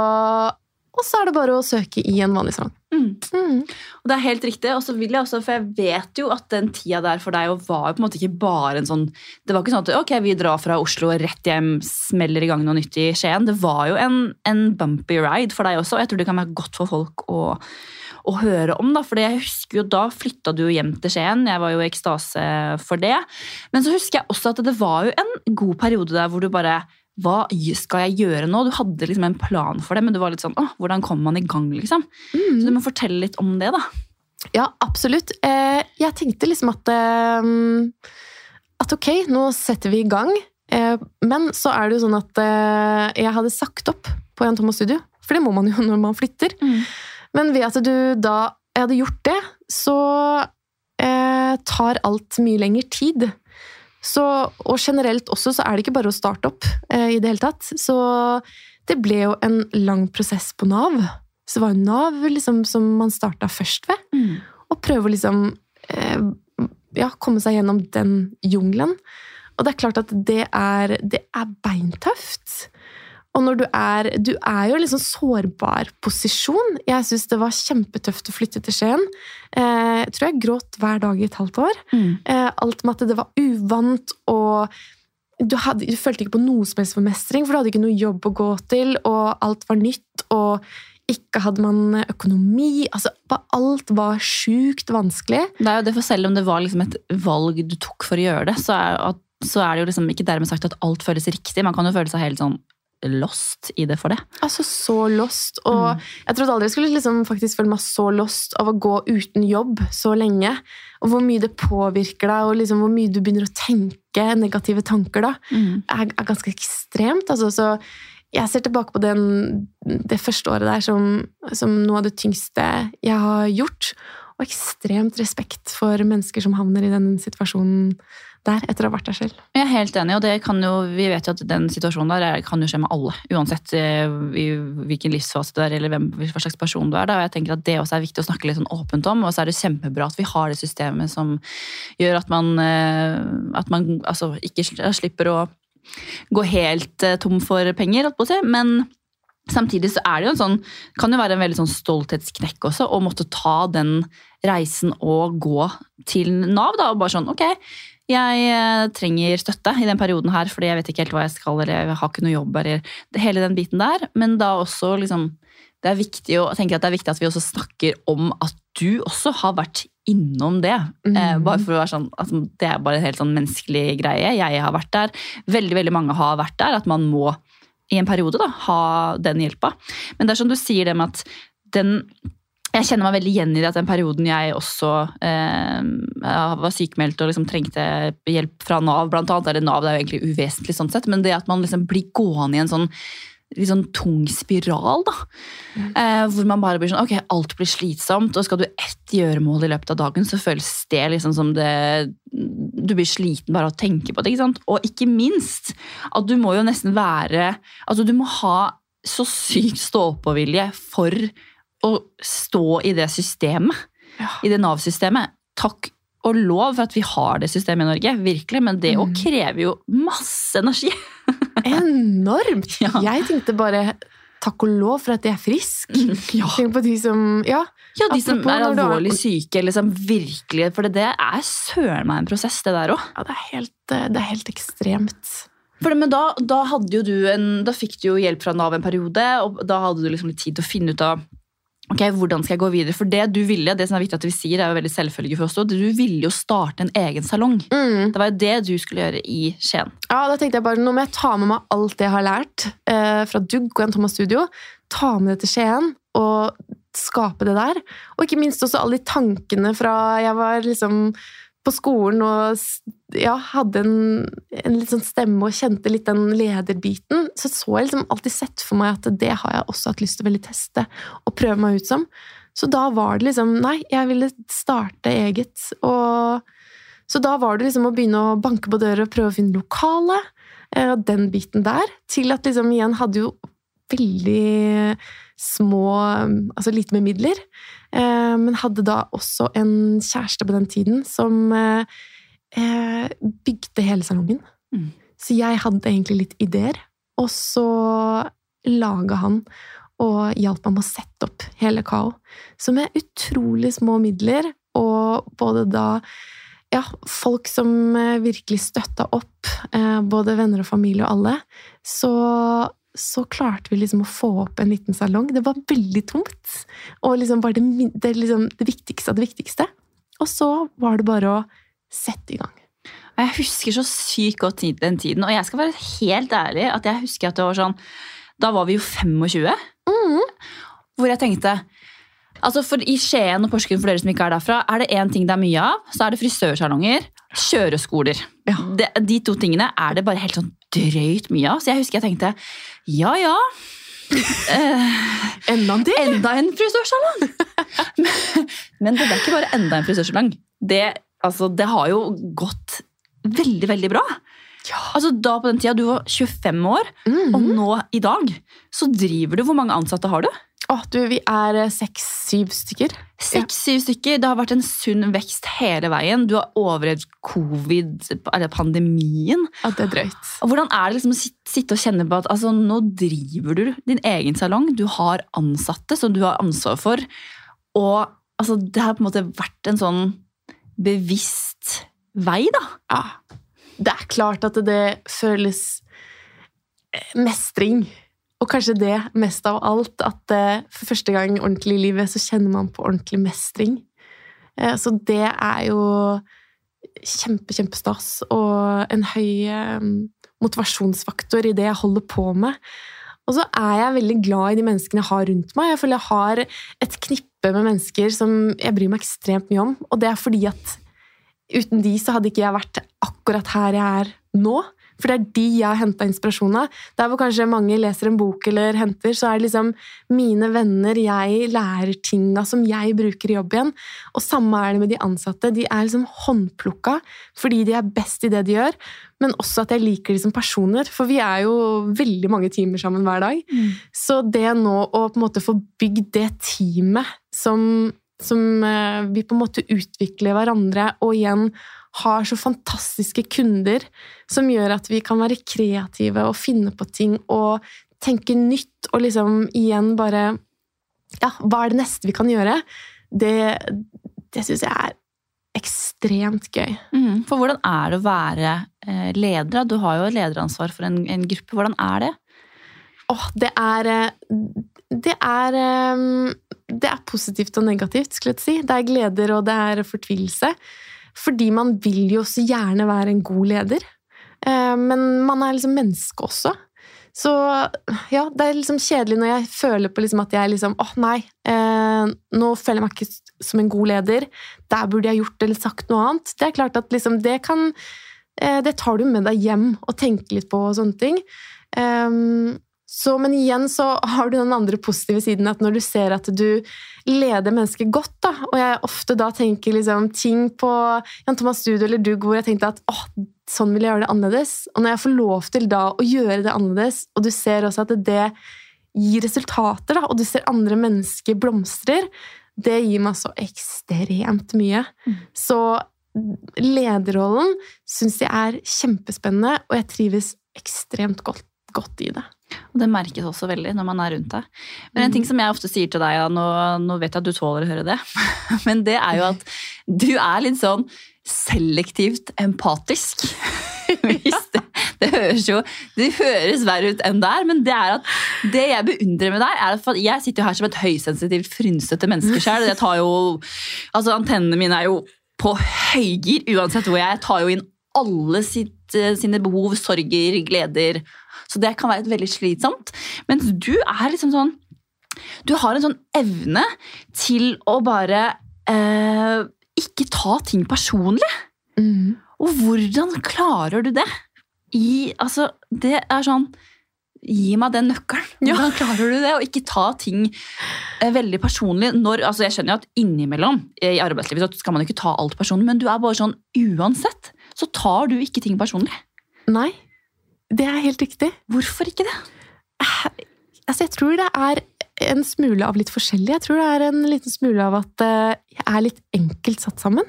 Og så er det bare å søke i en vanlig salong.
Mm. Mm. Og det er helt riktig, og så vil jeg også, for jeg vet jo at den tida der for deg var jo på en måte ikke bare en sånn, det var ikke sånn at ok, vi drar fra Oslo og rett hjem, smeller i gang noe nytt i Skien. Det var jo en, en bumpy ride for deg også, og jeg tror det kan være godt for folk å å høre om, da, for jeg husker jo da flyttet du hjem til Skien, jeg var jo i ekstase for det, men så husker jeg også at det var jo en god periode der hvor du bare, hva skal jeg gjøre nå? Du hadde liksom en plan for det, men du var litt sånn, åh, hvordan kommer man i gang liksom? Mm. Så du må fortelle litt om det da.
Ja, absolutt. Jeg tenkte liksom at at ok, nå setter vi i gang, men så er det jo sånn at jeg hadde sagt opp på Jan Thomas Studio, for det må man jo når man flytter. Mm. Men ved at du da jeg hadde gjort det, så eh, tar alt mye lenger tid. Så, og generelt også så er det ikke bare å starte opp eh, i det hele tatt. Så det ble jo en lang prosess på Nav. Så det var jo Nav liksom, som man startet først ved. Mm. Og prøve å liksom, eh, ja, komme seg gjennom den jungelen. Og det er klart at det er, det er beintøft. Og når du er, du er jo i en liksom sårbar posisjon. Jeg synes det var kjempetøft å flytte til Skien. Eh, jeg tror jeg gråt hver dag i et halvt år. Mm. Eh, alt med at det var uvant, og du, hadde, du følte ikke på noe som helst for mestring, for du hadde ikke noe jobb å gå til, og alt var nytt, og ikke hadde man økonomi. Altså, alt var sykt vanskelig.
Det er jo det, for selv om det var liksom et valg du tok for å gjøre det, så er, at, så er det jo liksom ikke dermed sagt at alt føles riktig. Man kan jo føle seg helt sånn lost i det for det.
Altså så lost, og mm. jeg trodde aldri jeg skulle liksom faktisk føle meg så lost av å gå uten jobb så lenge, og hvor mye det påvirker deg, og liksom hvor mye du begynner å tenke negative tanker da, mm. er, er ganske ekstremt. Altså, så jeg ser tilbake på den, det første året der som, som noe av det tyngste jeg har gjort, og ekstremt respekt for mennesker som havner i den situasjonen der, etter å ha vært der selv.
Jeg er helt enig, og det kan jo, vi vet jo at den situasjonen der er, kan jo skje med alle, uansett i hvilken livsfase du er, eller hvem, hva slags person du er. Da. Og jeg tenker at det også er viktig å snakke litt sånn åpent om, og så er det kjempebra at vi har det systemet som gjør at man, at man altså, ikke slipper å gå helt tom for penger, men samtidig så er det jo en sånn, kan jo være en veldig sånn stolthetsknekk også, å måtte ta den reisen og gå til Nav, da, og bare sånn, ok, jeg trenger støtte i den perioden her, fordi jeg vet ikke helt hva jeg skal, eller jeg har ikke noe jobb, eller hele den biten der, men da også liksom, det er viktig å tenke at det er viktig at vi også snakker om at du også har vært innom det, mm. eh, bare for å være sånn, at det er bare en helt sånn menneskelig greie, jeg har vært der, veldig, veldig mange har vært der, at man må i en periode da, ha den hjelpa, men det er som du sier det med at den jeg kjenner meg veldig igjen i det at den perioden jeg også eh, var sykemeldt og liksom trengte hjelp fra Nav, blant annet er det Nav, det er jo egentlig uvesentlig sånn sett, men det at man liksom blir gående i en sånn, litt sånn tung spiral da, mm. eh, hvor man bare blir sånn, ok, alt blir slitsomt, og skal du ett gjøremål i løpet av dagen, så føles det liksom som det, du blir sliten bare av å tenke på det, ikke sant? Og ikke minst, at du må jo nesten være, altså du må ha så sykt stå-på-vilje for å stå i det systemet, ja. I det Nav-systemet. Takk og lov for at vi har det systemet i Norge, virkelig, men det mm. å kreve jo masse energi.
Enormt! Ja. Jeg tenkte bare, takk og lov for at jeg er frisk. Ja. Tenk på de som, ja,
ja de som er alvorlig syke, eller som virkelig, for det, det er søren meg en prosess, det der også.
Ja, det er helt, det er helt ekstremt.
For det, men da, da hadde jo du en, da fikk du jo hjelp fra Nav en periode, og da hadde du liksom litt tid til å finne ut av ok, hvordan skal jeg gå videre? For det du ville, det som er viktig at vi sier, er jo veldig selvfølgelig for oss også, du ville jo starte en egen salong. Mm. Det var jo det du skulle gjøre i Skien.
Ja, da tenkte jeg bare, nå må jeg ta med meg alt det jeg har lært eh, fra Dugg og en Thomas Studio, ta med det til Skien og skape det der. Og ikke minst også alle de tankene fra jeg var liksom på skolen og ja, hadde en, en litt sånn stemme og kjente litt den lederbiten, så så jeg liksom alltid sett for meg at det har jeg også hatt lyst til å veldig teste og prøve meg ut som. Så da var det liksom, nei, jeg ville starte eget. Og så da var det liksom å begynne å banke på dører og prøve å finne lokale, og den biten der, til at liksom igjen hadde jo veldig små, altså lite med midler, men hadde da også en kjæreste på den tiden som bygde hele salongen. Mm. Så jeg hadde egentlig litt ideer, og så laget han og hjalp meg med å sette opp hele K A O. Så med utrolig små midler, og både da ja, folk som virkelig støttet opp, både venner og familie og alle, så så klarte vi liksom å få opp en liten salong. Det var veldig tomt, og liksom var det, det, liksom det viktigste av det viktigste. Og så var det bare å sette i gang.
Jeg husker så sykt godt den tiden, og jeg skal være helt ærlig at jeg husker at det var sånn, da var vi jo tjuefem, mm. hvor jeg tenkte, altså for i Skien og Porsgrunn, for dere som ikke er derfra, er det en ting det er mye av, så er det frisørsalonger, kjøreskoler. Ja. De, de to tingene er det bare helt sånn drøyt mye av, så jeg husker jeg tenkte, ja, ja, eh,
enda en til?
Enda en frisørsalong. men, men det er ikke bare enda en frisørsalong. Det, altså, det har jo gått veldig, veldig bra. Ja. Altså da på den tida, du var tjuefem år, mm-hmm. og nå i dag, så driver du, hvor mange ansatte har du?
Åh, du, vi er seks-syv stykker.
Seks-syv stykker. Det har vært en sunn vekst hele veien. Du har overlevd covid, eller pandemien.
Ja, det er drøyt.
Og hvordan er det liksom å sitte og kjenne på at altså, nå driver du din egen salong, du har ansatte som du har ansvar for, og altså, det har på en måte vært en sånn bevisst vei, da.
Ja, det er klart at det føles mestring. Og kanskje det mest av alt, at for første gang ordentlig i livet så kjenner man på ordentlig mestring. Så det er jo kjempe, kjempestas, og en høy motivasjonsfaktor i det jeg holder på med. Og så er jeg veldig glad i de menneskene jeg har rundt meg. Jeg føler jeg har et knippe med mennesker som jeg bryr meg ekstremt mye om, og det er fordi at uten de så hadde ikke jeg vært akkurat her jeg er nå. for det er de jeg har hentet inspirasjon av. Der hvor kanskje mange leser en bok eller henter, så er det liksom mine venner, jeg lærer ting av som jeg bruker i jobb igjen. Og samme er det med de ansatte. De er liksom håndplukka fordi de er best i det de gjør, men også at jeg liker de som personer, for vi er jo veldig mange timer sammen hver dag. Mm. Så det nå å på en måte få bygd det teamet som, som vi på en måte utvikler hverandre, og igjen har så fantastiske kunder som gjør at vi kan være kreative og finne på ting og tenke nytt og liksom igjen bare, ja, hva er det neste vi kan gjøre? Det, det synes jeg er ekstremt gøy.
Mm, for hvordan er det å være eh, leder? Du har jo et lederansvar for en, en gruppe. Hvordan er det?
Åh, det er det er det er positivt og negativt, skulle jeg si. Det er gleder og det er fortvilelse. Fordi man vil jo så gjerne være en god leder. Men man er liksom menneske også. Så ja, det er liksom kjedelig når jeg føler på liksom at jeg liksom, åh nei, eh, nå føler jeg meg ikke som en god leder. Der burde jeg gjort eller sagt noe annet. Det er klart at liksom det kan, eh, det tar du med deg hjem og tenker litt på og sånne ting. Um, så, men igjen så har du den andre positive siden at når du ser at du leder mennesker godt da, og jeg ofte da tenker liksom ting på Jan Thomas Studio eller du hvor jeg tenkte at åh, sånn vil jeg gjøre det annerledes. Og når jeg får lov til da å gjøre det annerledes, og du ser også at det gir resultater da, og du ser andre mennesker blomstrer, det gir meg så ekstremt mye. Mm. Så lederrollen synes jeg er kjempespennende, og jeg trives ekstremt godt, godt i det.
Og det merkes også veldig når man er rundt deg. Men en ting som jeg ofte sier til deg, nå, nå vet jeg at du tåler å høre det, men det er jo at du er litt sånn selektivt empatisk. Hvis det, det høres jo, det høres verre ut enn det er, men det er at det jeg beundrer med deg, er at jeg sitter jo her som et høysensitivt, frynsete menneske selv. Jeg tar jo, altså antennene mine er jo på høygir, uansett hvor jeg, jeg tar jo inn alle sitt, sine behov, sorger, gleder. Så det kan være et veldig slitsomt. Mens du er liksom sånn, du har en sånn evne til å bare eh, ikke ta ting personlig. Mm. Og hvordan klarer du det? I, altså, det er sånn, gi meg den nøkkelen. Hvordan klarer du det? Å ikke ta ting eh, veldig personlig. Når, altså jeg skjønner jo at innimellom i arbeidslivet så skal man ikke ta alt personlig, men du er bare sånn, uansett, så tar du ikke ting personlig.
Nei. Det er helt riktig.
Hvorfor ikke det?
Altså, jeg tror det er en smule av litt forskjellig. Jeg tror det er en liten smule av at uh, jeg er litt enkelt satt sammen.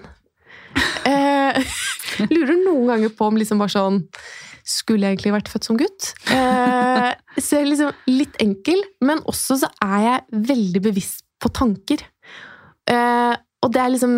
uh, lurer noen ganger på om liksom bare sånn, skulle jeg egentlig vært født som gutt? Uh, så jeg er liksom litt enkel, men også så er jeg veldig bevisst på tanker. Uh, og det er liksom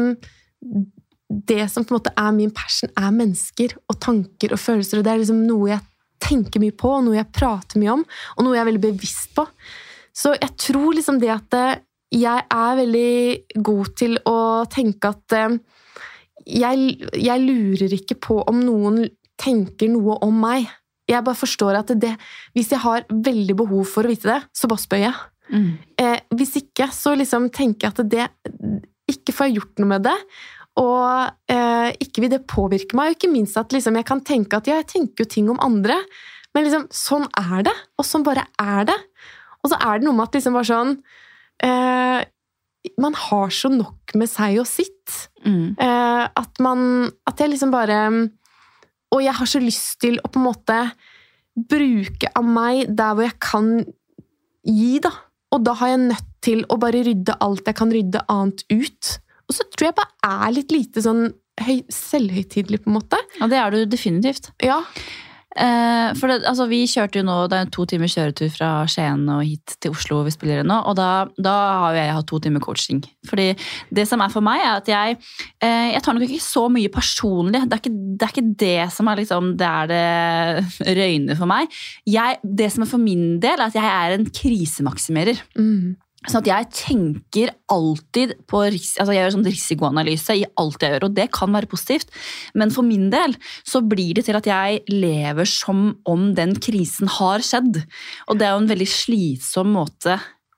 det som på en måte er min passion, er mennesker og tanker og følelser, og det er liksom noe jeg tenker mye på, noe jeg prater mye om, og noe jeg er veldig bevisst på. Så jeg tror liksom det at jeg er veldig god til å tenke at jeg, jeg lurer ikke på om noen tenker noe om meg. Jeg bare forstår at det, hvis jeg har veldig behov for å vite det, så bare spør jeg. Mm. Eh, hvis ikke, så liksom tenker jeg at det ikke får jeg gjort noe med det, og eh, ikke vil det påvirke meg, og ikke minst at liksom, jeg kan tenke at ja, jeg tenker jo ting om andre, men liksom, sånn er det, og sånn bare er det. Og så er det noe med at liksom bare sånn, eh, man har så nok med seg og sitt, mm. eh, at man, at jeg liksom bare, og jeg har så lyst til å på en måte bruke av meg der hvor jeg kan gi da, og da har jeg nødt til å bare rydde alt jeg kan rydde annet ut. Og så tror jeg bare er litt lite sånn høy, selvhøytidelig på en måte.
Ja, det er du definitivt.
Ja.
Eh, for det, altså, vi kjørte jo nå, det er en to timer kjøretur fra Skien og hit til Oslo vi spiller nå, og da, da har jeg hatt to timer coaching. Fordi det som er for meg er at jeg, eh, jeg tar nok ikke så mye personlig. Det er ikke det, er ikke det som er liksom, det er det røyne for meg. Jeg, det som er for min del er at jeg er en krisemaksimerer. Mm. Sånn at jeg tenker alltid på, altså jeg gjør sånn risikoanalyse i alt jeg gjør, og det kan være positivt. Men for min del så blir det til at jeg lever som om den krisen har skjedd. Og det er jo en veldig slitsom måte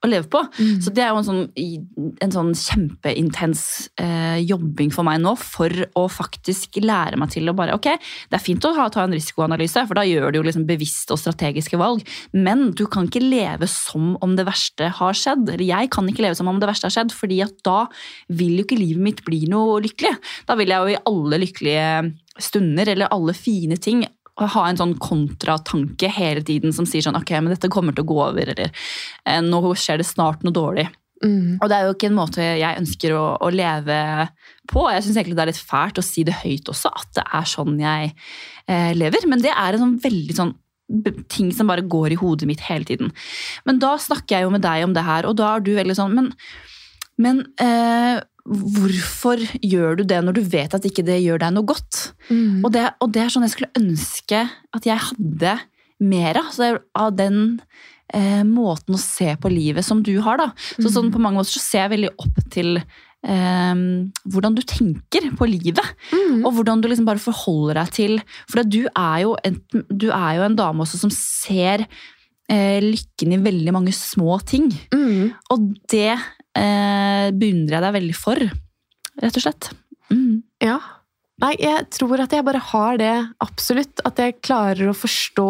å leve på.
Mm.
Så det er jo en sånn, en sånn kjempeintens eh, jobbing for meg nå, for å faktisk lære meg til å bare, ok, det er fint å ha, ta en risikoanalyse, for da gjør du jo liksom bevisste og strategiske valg, men du kan ikke leve som om det verste har skjedd, eller jeg kan ikke leve som om det verste har skjedd, fordi at da vil jo ikke livet mitt bli noe lykkelig. Da vil jeg jo i alle lykkelige stunder, eller alle fine ting, å ha en sånn kontratanke hele tiden som sier sånn, ok, men dette kommer til å gå over, eller eh, nå skjer det snart noe dårlig.
Mm.
Og det er jo ikke en måte jeg ønsker å, å leve på. Jeg synes egentlig det er litt fælt å si det høyt også, at det er sånn jeg eh, lever. Men det er en sånn veldig sånn ting som bare går i hodet mitt hele tiden. Men da snakker jeg jo med deg om det her, og da er du veldig sånn, men, men eh, hvorfor gjør du det når du vet at ikke det gjør deg noe godt?
Mm.
Og, det, og det er sånn jeg skulle ønske at jeg hadde mer av, så av den eh, måten å se på livet som du har da. Så sånn på mange måter så ser jeg veldig opp til eh, hvordan du tenker på livet, mm. og hvordan du liksom bare forholder deg til, for du er jo en, du er jo en dame også som ser eh, lykken i veldig mange små ting.
Mm.
Og det eh, beundrer jeg deg veldig for, rett og slett. Mm.
Ja. Nei, jeg tror at jeg bare har det absolutt, at jeg klarer å forstå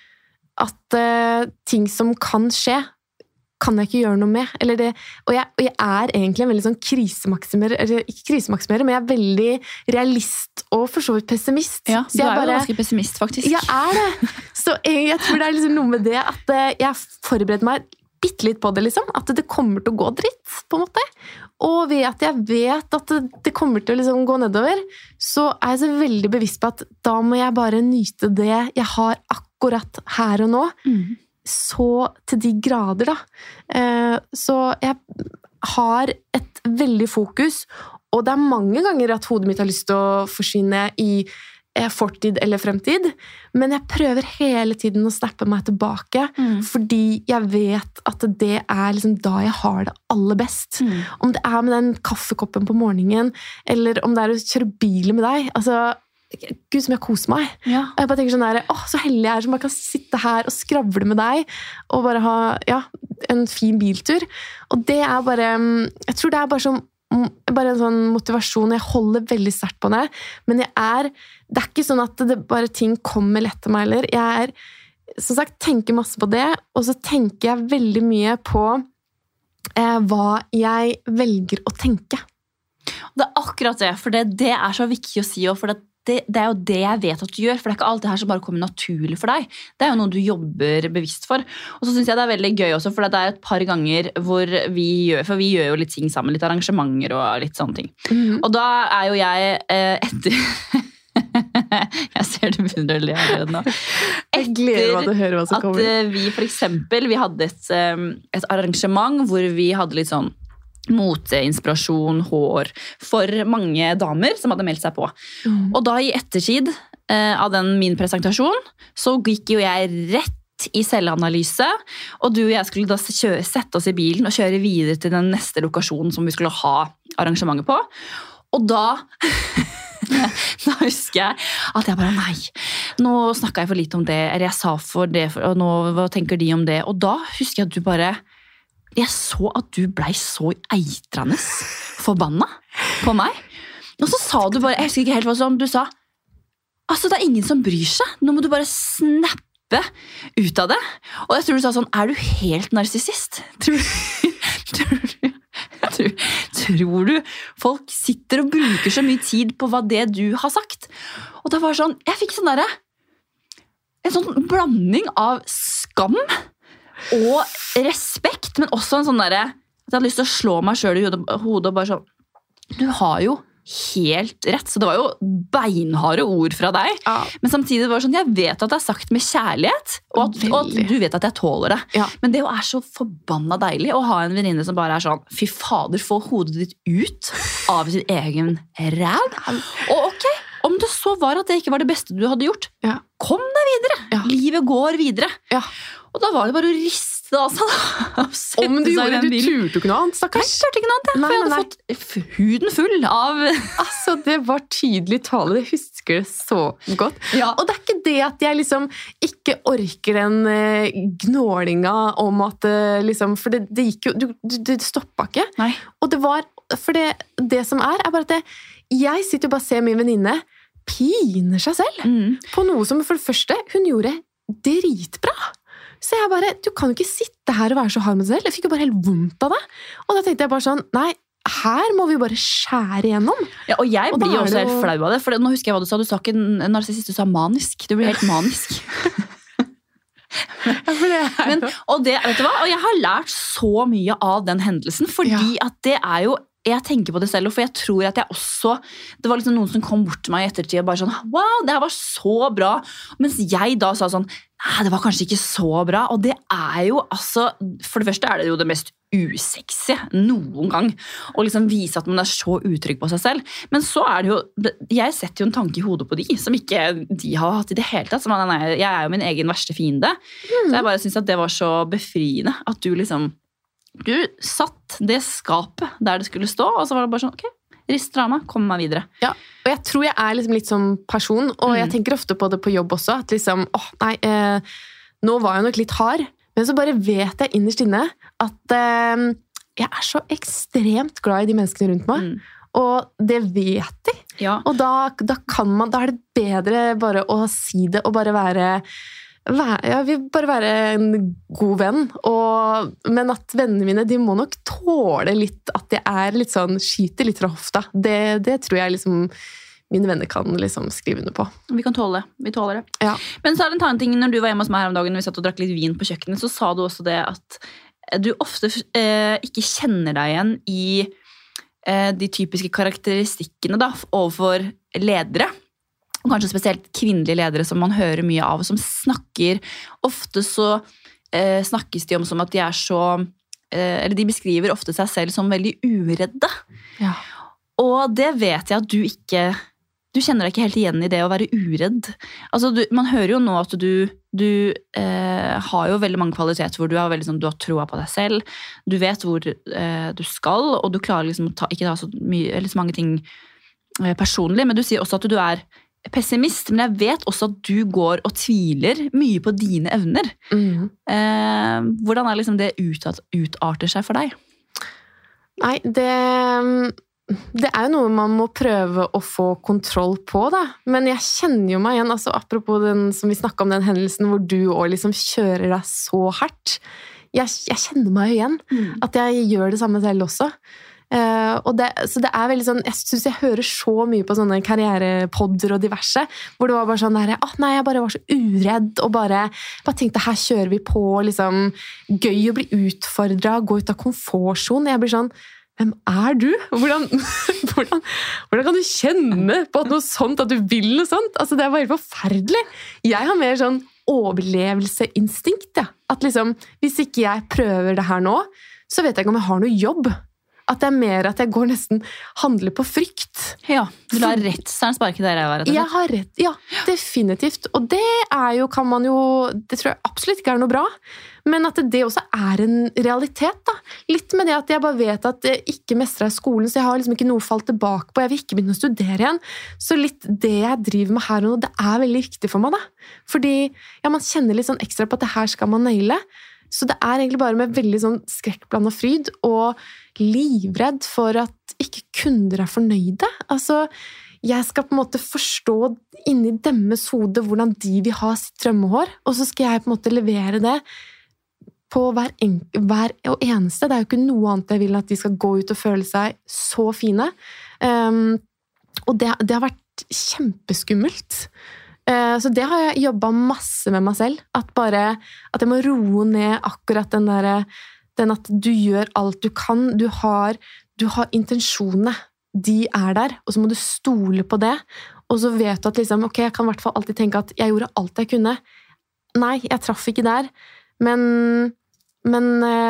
at uh, ting som kan skje, kan jeg ikke gjøre noe med. Eller det, og, jeg, og jeg er egentlig en veldig sånn krisemaksimer, eller ikke krisemaksimer, men jeg er veldig realist og for så vidt pessimist.
Ja, du
så jeg
er
bare,
jo ganske pessimist faktisk.
Jeg er det. Så jeg, jeg tror det er liksom noe med det at uh, jeg forbereder meg bitte litt på det, liksom. At det kommer til å gå dritt, på en måte. Og ved at jeg vet at det, det kommer til å liksom gå nedover, så er jeg så veldig bevisst på at da må jeg bare nyte det jeg har akkurat her og nå.
Mm.
Så til de grader, da. Eh, så jeg har et veldig fokus, og det er mange ganger at hodet mitt har lyst til å forsvinne i fortid eller fremtid, men jeg prøver hele tiden å snappe meg tilbake, mm. fordi jeg vet at det er liksom da jeg har det aller best. Mm. Om det er med den kaffekoppen på morgenen, eller om det er å kjøre bil med deg, altså, Gud som jeg koser meg.
Ja.
Og jeg bare tenker sånn der, åh, så heldig jeg er som bare kan sitte her og skravle med deg, og bare ha, ja, en fin biltur. Og det er bare, jeg tror det er bare sånn bare en sånn motivasjon, jeg holder veldig sterkt på det, men jeg er, det er ikke sånn at det bare ting kommer lett til meg, eller jeg er, som sagt, tenker masse på det, og så tenker jeg veldig mye på eh, hva jeg velger å tenke.
Det er akkurat det, for det, det er så viktig å si, for det Det, det er jo det jeg vet at du gjør, for det er ikke alt det her som bare kommer naturlig for deg. Det er jo noe du jobber bevisst for. Og så synes jeg det er veldig gøy også, for det er et par ganger hvor vi gjør, for vi gjør jo litt ting sammen, litt arrangementer og litt sånne ting. Mm. Og da er jo jeg eh, etter... jeg ser du begynner å le allerede nå.
Jeg gleder meg til å høre hva som kommer.
At vi for eksempel, vi hadde et, et arrangement hvor vi hadde litt sånn moteinspirasjon, hår for mange damer som hadde meldt seg på. Mm. Og da i ettertid eh, av den min presentasjon, så gikk jo jeg rett i selvanalyse, og du og jeg skulle da kjøre, sette oss i bilen og kjøre videre til den neste lokasjonen som vi skulle ha arrangementet på. Og da da husker jeg at jeg bare, nei, nå snakket jeg for lite om det, eller jeg sa for det, og nå, hva tenker de om det? Og da husker jeg at du bare jeg så at du ble så eitrende forbanna på meg. Og så sa du bare, jeg husker ikke helt hva som du sa, altså det er ingen som bryr seg, nå må du bare snappe ut av det. Og jeg tror du sa sånn, er du helt narsissist? Tror, tror, tror, tror du folk sitter og bruker så mye tid på hva det du har sagt? Og det var sånn, jeg fikk sånn der, en sånn blanding av skam og respekt, men også en sånn der, at jeg hadde lyst til å slå meg selv i hodet og bare sånn, du har jo helt rett, så det var jo beinharde ord fra deg, ja. Men samtidig var det sånn, jeg vet at det er sagt med kjærlighet, og at, og at du vet at jeg tåler det, ja. Men det er så forbanna deilig å ha en venninne som bare er sånn, fy fader, få hodet ditt ut av sin egen ræv, og ok, om det så var at det ikke var det beste du hadde gjort, ja. Kom deg videre, ja. Livet går videre, ja. Og da var det bare å riste av seg da.
Om du gjorde det, du turte jo ikke noe annet, stakkars.
Jeg turte ikke noe annet, for jeg hadde
nei.
fått f- huden full av...
Altså, det var tydelig tale, jeg husker det så godt.
Ja.
Og det er ikke det at jeg liksom ikke orker den eh, gnålinga om at eh, liksom, for det, det gikk jo, du, du, det stoppet ikke.
Nei.
Og det var, for det, det som er, er bare at det, jeg sitter jo bare og ser min venninne piner seg selv
Mm.
på noe som for det første, hun gjorde dritbra. Så jeg bare, du kan jo ikke sitte her og være så hard med deg selv. Jeg fikk jo bare helt vondt av det. Og da tenkte jeg bare sånn, nei, her må vi bare skjære igjennom.
Ja, og jeg
Og da
blir jo
er
også
det
helt
jo-
flau av det, for nå husker jeg hva du sa. Du sa ikke narsissist, du sa manisk. Du blir helt manisk.
Ja, for det er
Men, og, det, vet du hva? Og jeg har lært så mye av den hendelsen, fordi
Ja.
at det er jo, jeg tenker på det selv, for jeg tror at jeg også, det var liksom noen som kom bort til meg i ettertid og bare sånn, wow, det her var så bra, mens jeg da sa sånn, nei, det var kanskje ikke så bra, og det er jo altså, for det første er det jo det mest usexy noen gang, å liksom vise at man er så utrygg på seg selv, men så er det jo, jeg setter jo en tanke i hodet på de, som ikke de har hatt i det hele tatt, som man er, jeg er jo min egen verste fiende, så jeg bare synes at det var så befriende, at du liksom, du satt det skapet der det skulle stå, og så var det bare sånn, ok, rister av meg, kom meg videre.
Ja, og jeg tror jeg er liksom litt som person, og jeg
Mm.
tenker ofte på det på jobb også, at liksom, åh, nei, eh, nå var jeg nok litt hard, men så bare vet jeg innerst inne at eh, jeg er så ekstremt glad i de menneskene rundt meg,
Mm.
og det vet de.
Ja.
Og da, da kan man, da er det bedre bare å si det, og bare være, være ja, vi bare være en god venn, og, men at vennene mine, de må nok tåle litt at jeg er litt sånn, skyter litt fra hofta. Det, det tror jeg liksom mine venner kan liksom skrive under på.
Vi kan tåle det. Vi tåler det.
Ja.
Men så er det en annen ting, når du var hjemme hos meg her om dagen, når vi satt og drakk litt vin på kjøkkenet, så sa du også det at du ofte eh, ikke kjenner deg igjen i eh, de typiske karakteristikkene da, overfor ledere. Og kanskje spesielt kvinnelige ledere som man hører mye av, som snakker, ofte så eh, snakkes de om som at de er så, eh, eller de beskriver ofte seg selv som veldig uredde.
Ja.
Og det vet jeg at du ikke, du kjenner deg ikke helt igjen i det å være uredd. Altså, du, man hører jo nå at du, du eh, har jo veldig mange kvaliteter hvor du, er veldig, sånn, du har troa på deg selv, du vet hvor eh, du skal, og du klarer liksom å ta, ikke ta så, mye, eller så mange ting eh, personlig, men du sier også at du er pessimist, men jeg vet også at du går og tviler mye på dine evner.
Mm.
Eh, hvordan er liksom det ut, utarter seg for deg?
Nei, det, det er jo noe man må prøve å få kontroll på, da. Men jeg kjenner jo meg igjen, altså apropos den som vi snakket om, den hendelsen hvor du også liksom kjører deg så hardt. Jeg, jeg kjenner meg jo igjen, at jeg gjør det samme selv også. Uh, og det, så det er veldig sånn, jeg synes jeg hører så mye på sånne karrierepodder og diverse, hvor det var bare sånn der, ah, nei, jeg bare var så uredd, og bare, bare tenkte, her kjører vi på, liksom, gøy å bli utfordret, gå ut av komfortzonen. Jeg blir sånn, hvem er du? Hvordan, hvordan, hvordan kan du kjenne på at noe sånt, at du vil noe sånt? Altså, det er bare helt forferdelig. Jeg har mer sånn overlevelseinstinkt, ja. At liksom, hvis ikke jeg prøver det her nå, så vet jeg ikke om jeg har noe jobb. At det er mer at jeg går nesten handler på frykt.
Ja, du lar rettsseren sparke der jeg var.
Jeg har rett, ja, definitivt. Og det er jo, kan man jo, det tror jeg absolutt ikke er noe bra. Men at det også er en realitet, da. Litt med det at jeg bare vet at jeg ikke mestrer i skolen, så jeg har liksom ikke noe å falle tilbake på. Jeg vil ikke begynne å studere igjen. Så litt det jeg driver med her og nå, det er veldig viktig for meg, da. Fordi ja, man kjenner litt sånn ekstra på at det her skal man naile. Så det er egentlig bare med veldig sånn skrekkblandet fryd, og livredd for at ikke kunder er fornøyde. Altså, jeg skal på en måte forstå inni deres hode hvordan de vil ha sitt drømmehår, og så skal jeg på en måte levere det på hver, hver og eneste. Det er jo ikke noe annet jeg vil at de skal gå ut og føle seg så fine. Um, og det, det har vært kjempeskummelt. Så det har jeg jobbet masse med meg selv, at bare, at jeg må roe ned akkurat den der, den at du gjør alt du kan, du har, du har intensjonene, de er der, og så må du stole på det, og så vet du at liksom, ok, jeg kan i hvert fall alltid tenke at jeg gjorde alt jeg kunne. Nei, jeg traff ikke der, men, men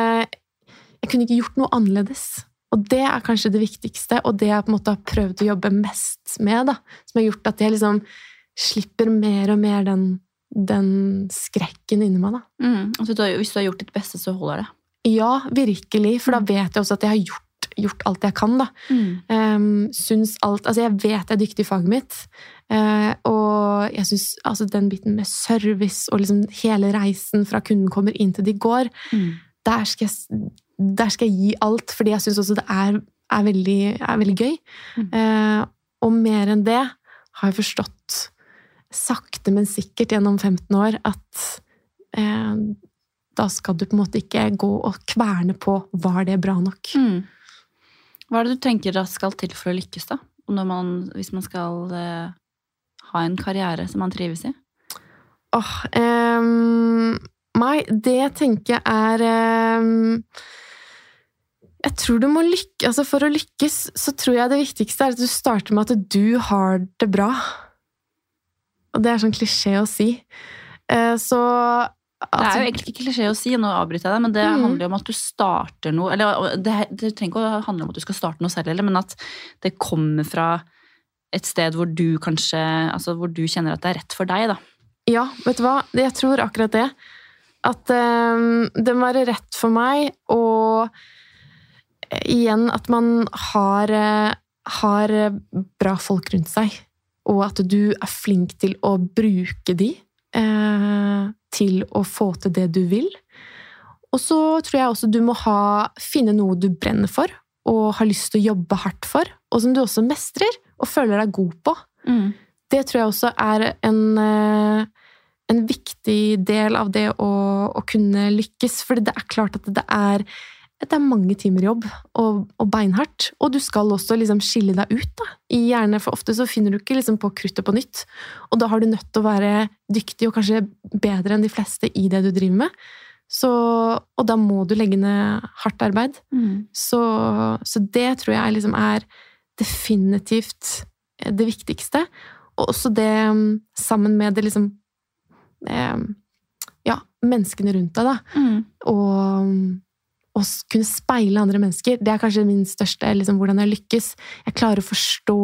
jeg kunne ikke gjort noe annerledes. Og det er kanskje det viktigste, og det jeg på en måte har prøvd å jobbe mest med, da, som har gjort at jeg liksom slipper mer og mer den, den skrekken inni meg da.
Mm. Altså, du har, hvis du har gjort ditt beste, så holder det.
Ja, virkelig, for da vet jeg også at jeg har gjort, gjort alt jeg kan da.
Mm.
Um, synes alt, altså jeg vet jeg er dyktig i faget mitt, uh, og jeg synes altså den biten med service og liksom hele reisen fra kunden kommer inn til de går,
Mm.
der, skal jeg, der skal jeg gi alt, fordi jeg synes også det er, er, veldig, er veldig gøy.
Mm.
Uh, og mer enn det har jeg forstått sakte, men sikkert gjennom femten år, at uh, da skal du på en måte ikke gå og kverne på, var det bra nok?
Mm. Hva er det du tenker da skal til for å lykkes da? Når man, hvis man skal eh, ha en karriere som man trives i?
Åh, um, meg, det jeg tenker er um, jeg tror du må lykke, altså for å lykkes så tror jeg det viktigste er at du starter med at du har det bra. Og det er sånn klisjé å si. Uh, så
Det er jo egentlig ikke klisjé å si, nå avbryter jeg deg, men det mm. handler jo om at du starter noe, eller det, det trenger ikke å handle om at du skal starte noe selv, eller, men at det kommer fra et sted hvor du kanskje, altså hvor du kjenner at det er rett for deg da.
Ja, vet du hva? Jeg tror akkurat det. At um, det må være rett for meg, og igjen at man har, har bra folk rundt seg, og at du er flink til å bruke de, eh, til å få til det du vil. Og så tror jeg også du må ha, finne noe du brenner for, og har lyst til å jobbe hardt for, og som du også mestrer, og føler deg god på.
Mm.
Det tror jeg også er en, en viktig del av det å, å kunne lykkes, for det er klart at det er, det er mange timer jobb, og, og beinhardt, og du skal også liksom skille deg ut da, i hjerne, for ofte så finner du ikke liksom på kruttet på nytt, og da har du nødt til å være dyktig, og kanskje bedre enn de fleste i det du driver med, så, og da må du legge ned hardt arbeid.
Mm.
Så, så det tror jeg liksom er definitivt det viktigste, og også det sammen med det liksom, eh, ja, menneskene rundt deg da,
Mm.
og å kunne speile andre mennesker, det er kanskje min største, liksom, hvordan jeg lykkes. Jeg klarer å forstå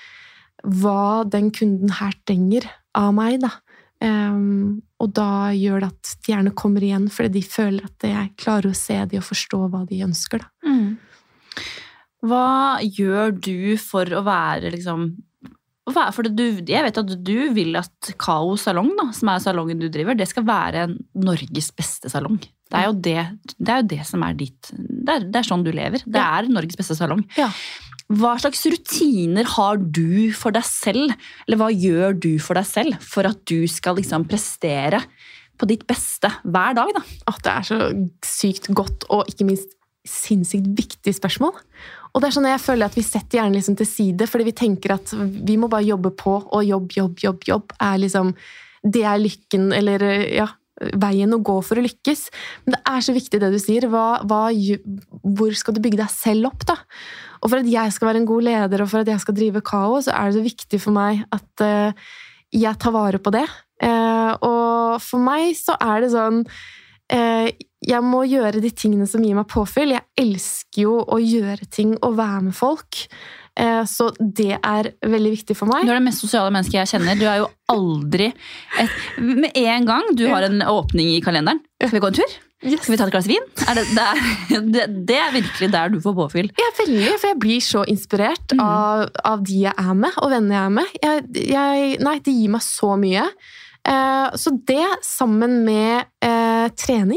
hva den kunden her trenger av meg, da. Um, og da gjør det at de gjerne kommer igjen, fordi de føler at jeg klarer å se de og forstå hva de ønsker, da.
Mm. Hva gjør du for å være, liksom, å være, for du, jeg vet at du vil at Kaos Salong, da, som er salongen du driver, det skal være Norges beste salong. Det er jo det, det, er jo det som er ditt, det er, det er sånn du lever. Det
Ja.
er Norges beste salong.
Ja.
Hva slags rutiner har du for deg selv, eller hva gjør du for deg selv, for at du skal liksom prestere på ditt beste hver dag, da?
At det er så sykt godt, og ikke minst sinnssykt viktig spørsmål. Og det er sånn at jeg føler at vi setter gjerne liksom til side, fordi vi tenker at vi må bare jobbe på, og jobb, jobb, jobb, jobb er liksom, det er lykken, eller ja, veien å gå for å lykkes. Men det er så viktig det du sier. Hva, hva, hvor skal du bygge deg selv opp, da? Og for at jeg skal være en god leder, og for at jeg skal drive Kaos, så er det så viktig for meg at uh, jeg tar vare på det. Uh, og for meg så er det sånn, uh, jeg må gjøre de tingene som gir meg påfyll. Jeg elsker jo å gjøre ting og være med folk. Så det er veldig viktig for meg.
Du er det mest sosiale mennesket jeg kjenner. Du er jo aldri et, med en gang du har en åpning i kalenderen. Skal vi gå en tur?
Yes.
Skal vi ta et glass vin? Er det, det, er, det, det er virkelig der du får påfyll.
Jeg er veldig, for jeg blir så inspirert mm. av, av de jeg er med, og venner jeg er med. Jeg, jeg, nei, det gir meg så mye. Uh, så det sammen med uh, trening,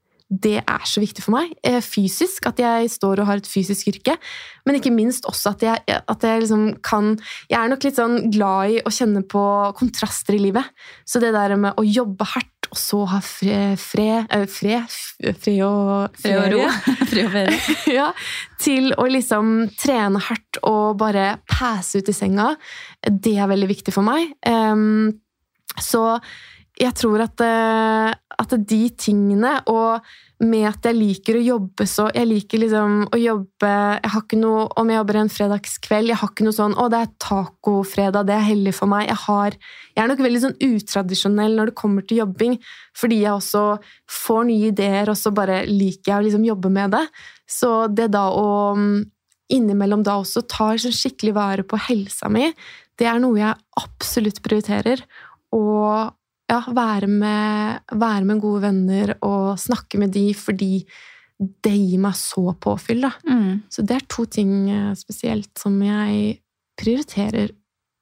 det er så viktig for meg. Fysisk, at jeg står og har et fysisk yrke, men ikke minst også at jeg, at jeg liksom kan, jeg er nok litt sånn glad i å kjenne på kontraster i livet. Så det der med å jobbe hardt, og så ha fred, fred, fred, fred og,
fred og ro, fred og ferie.
Ja, til å liksom trene hardt og bare passe ut i senga, det er veldig viktig for meg. Um, så jeg tror at, at de tingene, og med at jeg liker å jobbe så, jeg liker liksom å jobbe, jeg har ikke noe, om jeg jobber en fredagskveld, jeg har ikke noe sånn, å det er tacofredag, det er hellig for meg, jeg har, jeg er nok veldig sånn utradisjonell når det kommer til jobbing, fordi jeg også får nye ideer, og så bare liker jeg å liksom jobbe med det, så det da å innimellom da også ta sånn skikkelig vare på helsa mi, det er noe jeg absolutt prioriterer, og ja, være med, være med gode venner og snakke med de, fordi det gir meg så påfyll, da.
Mm.
Så det er to ting spesielt som jeg prioriterer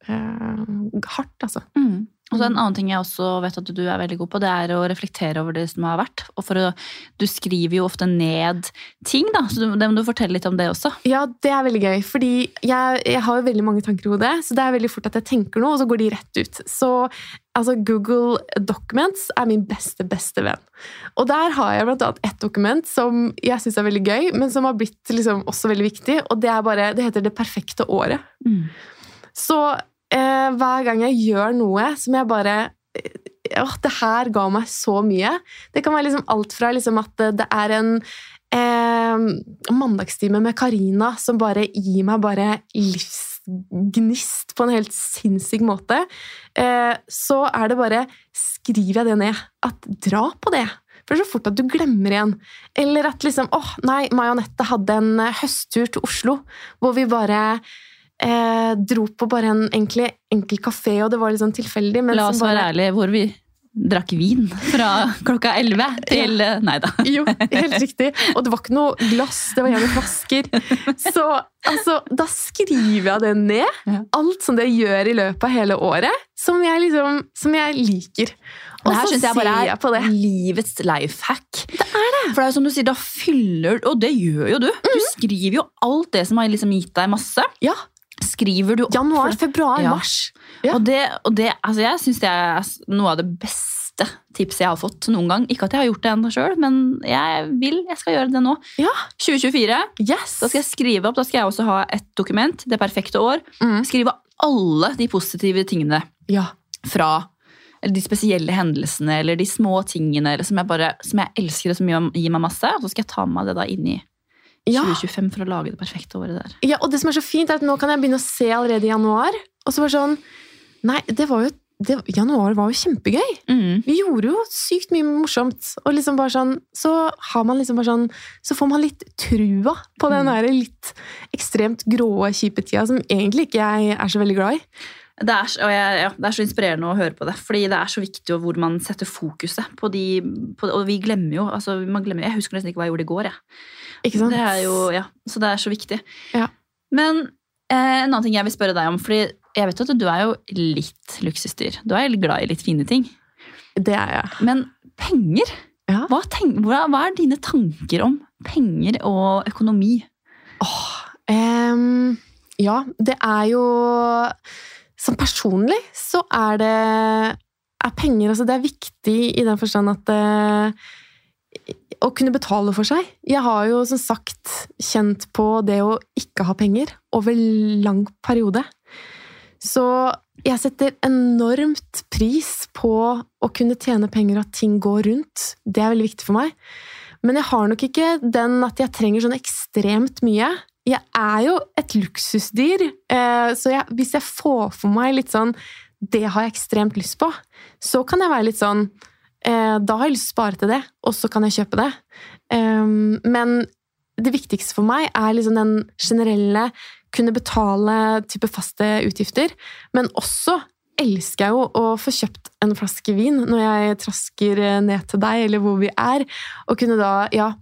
eh, hardt, altså.
Mm. Og så en annen ting jeg også vet at du er veldig god på, det er å reflektere over det som har vært. Og for å, du skriver jo ofte ned ting, da, så det må du fortelle litt om det også.
Ja, det er veldig gøy, fordi jeg, jeg har jo veldig mange tanker i hodet, så det er veldig fort at jeg tenker noe, og så går de rett ut. Så altså, Google Documents er min beste, beste venn. Og der har jeg blant annet et dokument som jeg synes er veldig gøy, men som har blitt liksom også veldig viktig, og det er bare, det heter Det perfekte året.
Mm.
Så Eh, hver gang jeg gjør noe som jeg bare åh, det her ga meg så mye. Det kan være liksom alt fra liksom at det er en eh, mandagstime med Karina som bare gir meg bare livsgnist på en helt sinnssyk måte. Eh, så er det bare, skriver jeg det ned, at dra på det. For det er så fort at du glemmer igjen. Eller at liksom, åh nei, Mai og Anette hadde en høsttur til Oslo, hvor vi bare Eh, dro på bare en egentlig enkel kafé, og det var litt sånn tilfeldig. Men
La oss
bare...
være ærlige, hvor vi drakk vin fra klokka elleve til ja. Neida.
Jo, helt riktig. Og det var ikke noe glass, det var gjerne flasker. Så altså, da skriver jeg det ned. Ja. Alt som det gjør i løpet av hele året, som jeg, liksom, som jeg liker. Og
så
ser jeg, bare jeg på det.
Livets lifehack.
Det er det.
For det er jo som du sier, da fyller, og det gjør jo du. Mm. Du skriver jo alt det som har liksom gitt deg masse.
Ja.
Skriver du opp
Januar, februar,
ja.
mars.
Ja. Og, det, og det, altså jeg synes det er noe av det beste tipset jeg har fått noen gang. Ikke at jeg har gjort det enda selv, men jeg vil, jeg skal gjøre det nå.
Ja.
tjue tjuefire,
yes.
Da skal jeg skrive opp, da skal jeg også ha et dokument, Det perfekte år. Mm. Skrive alle de positive tingene
ja.
Fra eller de spesielle hendelsene, eller de små tingene eller som, jeg bare, som jeg elsker og som gir meg masse, og så skal jeg ta med det da inn i
Ja.
tjue tjuefem for å lage det perfekte året der.
Ja, og det som er så fint er at nå kan jeg begynne å se allerede i januar, og så var det sånn, nei, det var jo, det, januar var jo kjempegøy.
Mm.
Vi gjorde jo sykt mye morsomt, og liksom bare sånn, så har man liksom bare sånn, så får man litt trua på den der litt ekstremt gråe kjipetida, som egentlig ikke jeg er så veldig glad i.
Det er, og jeg, ja, det er så inspirerende å høre på det, fordi det er så viktig hvor man setter fokuset på de, på, og vi glemmer jo, altså man glemmer, jeg husker nesten ikke hva jeg gjorde i går, jeg.
Ikke sant?
Det er jo, ja, så det er så viktig.
Ja.
Men eh, en annen ting jeg vil spørre deg om, fordi jeg vet at du er jo litt luksusdyr, du er litt glad i litt fine ting.
Det er jeg.
Men penger,
ja.
hva, tenk, hva, hva er dine tanker om penger og økonomi?
Åh, um, ja, det er jo... Som personlig så er det er penger, altså det er viktig i den forstand at eh, å kunne betale for seg. Jeg har jo som sagt kjent på det å ikke ha penger over lang periode. Så jeg setter enormt pris på å kunne tjene penger, at ting går rundt. Det er veldig viktig for meg. Men jeg har nok ikke den at jeg trenger sånn ekstremt mye. Jeg er jo et luksusdyr, så jeg, hvis jeg får for meg litt sånn, det har jeg ekstremt lyst på, så kan jeg være litt sånn, da har jeg lyst til å spare til det, og så kan jeg kjøpe det. Men det viktigste for meg er liksom den generelle, kunne betale type faste utgifter, men også elsker jeg jo å få kjøpt en flaske vin når jeg trasker ned til deg, eller hvor vi er, og kunne da, ja,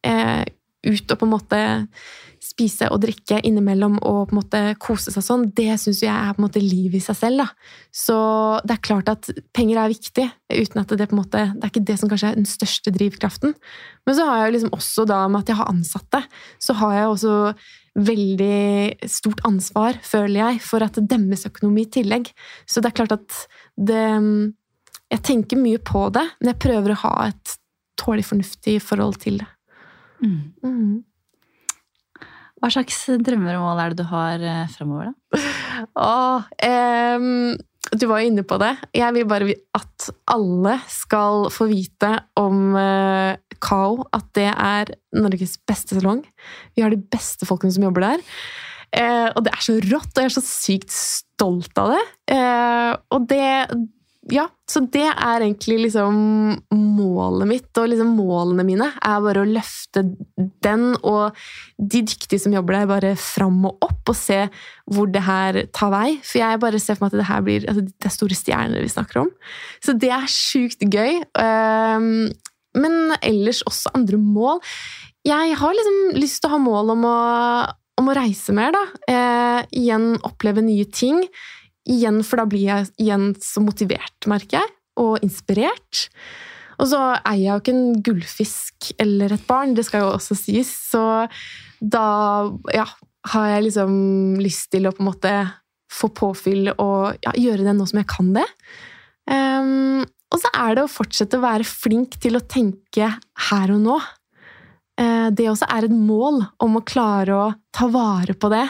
ut og på en måte spise og drikke innimellom og på en måte kose seg sånn, det synes jeg er på en måte liv i seg selv, da. Så det er klart at penger er viktig, uten at det på en måte, det er ikke det som kanskje er den største drivkraften. Men så har jeg jo liksom også da, med at jeg har ansatte, så har jeg også veldig stort ansvar, føler jeg, for at demmes økonomi i tillegg. Så det er klart at det, jeg tenker mye på det, men jeg prøver å ha et tålig fornuftig forhold til det.
Mm.
Mm.
Hva slags drømmer og mål er det du har fremover da?
Åh, eh, du var jo inne på det. Jeg vil bare at alle skal få vite om eh, K O, at det er Norges beste salong. Vi har de beste folkene som jobber der. Eh, og det er så rått, og jeg er så sykt stolt av det. Eh, og det, ja, så det er egentlig liksom målet mitt, og liksom målene mine er bare å løfte den, og de dyktige som jobber der, bare fram og opp, og se hvor det her tar vei. For jeg bare ser for meg at det her blir, altså det er store stjerner vi snakker om. Så det er sykt gøy. Men ellers også andre mål. Jeg har liksom lyst til å ha mål om å, om å reise mer, da. Igjen oppleve nye ting. Igjen, for da blir jeg igjen så motivert, merker jeg, og inspirert. Og så er jeg jo ikke en gullfisk eller et barn, det skal jo også sies. Så da ja, har jeg liksom lyst til å på en måte få påfyll og ja, gjøre det nå som jeg kan det. Um, og så er det å fortsette å være flink til å tenke her og nå. Uh, det også er et mål om å klare å ta vare på det.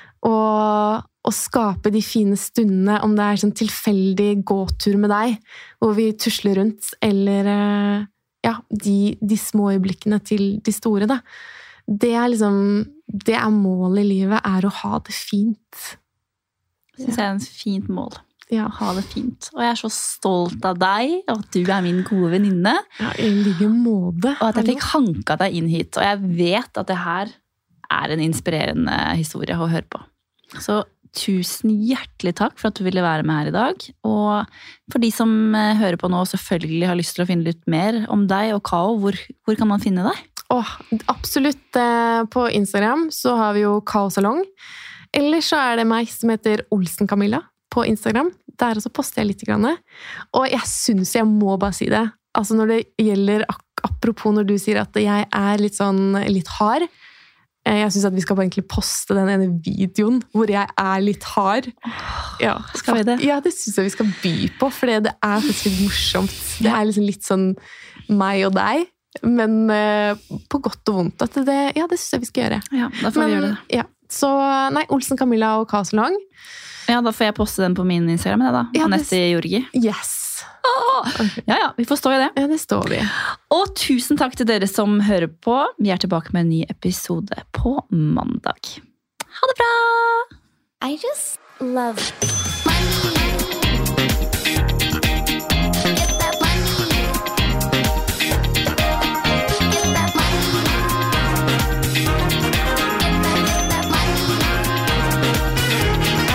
Og å skape de fine stundene, om det er sånn tilfeldig gåtur med deg, hvor vi tusler rundt, eller ja, de, de små øyeblikkene til de store, da. Det er liksom, det er målet i livet, er å ha det fint.
Det synes jeg er en fint mål.
Ja.
Ha det fint. Og jeg er så stolt av deg, og at du er min gode venninne.
Ja, i like måte.
Og at jeg fikk hanka deg inn hit. Og jeg vet at det her er en inspirerende historie å høre på. Så tusen hjertelig takk for at du ville være med her i dag. Og for de som hører på nå og selvfølgelig har lyst til å finne litt mer om deg og Kao, hvor, hvor kan man finne deg?
Åh, absolutt. På Instagram så har vi jo Kao Salong. Eller så er det meg som heter Olsen Camilla på Instagram. Der også poster jeg litt grann. Og jeg synes jeg må bare si det. Altså når det gjelder, apropos når du sier at jeg er litt sånn, litt hard, jeg synes at vi skal bare egentlig poste den ene videoen hvor jeg er litt hard. Ja,
skal vi det?
Ja, det synes jeg vi skal by på, for det er faktisk litt morsomt. Det er liksom litt sånn meg og deg, men uh, på godt og vondt. At det, ja, det synes jeg vi skal gjøre.
Ja, da får
men,
vi gjøre det.
Ja, så, nei, Olsen Camilla og Kao Salong.
Ja, da får jeg poste den på min Instagram, da.
Ja,
Anette Jorgi.
Yes.
Okay. Ja, ja, vi får stå i det.
Ja, det står vi.
Og tusen takk til dere som hører på. Vi er tilbake med en ny episode på mandag. Ha det bra!
I just love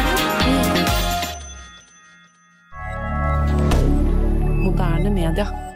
Moderne media.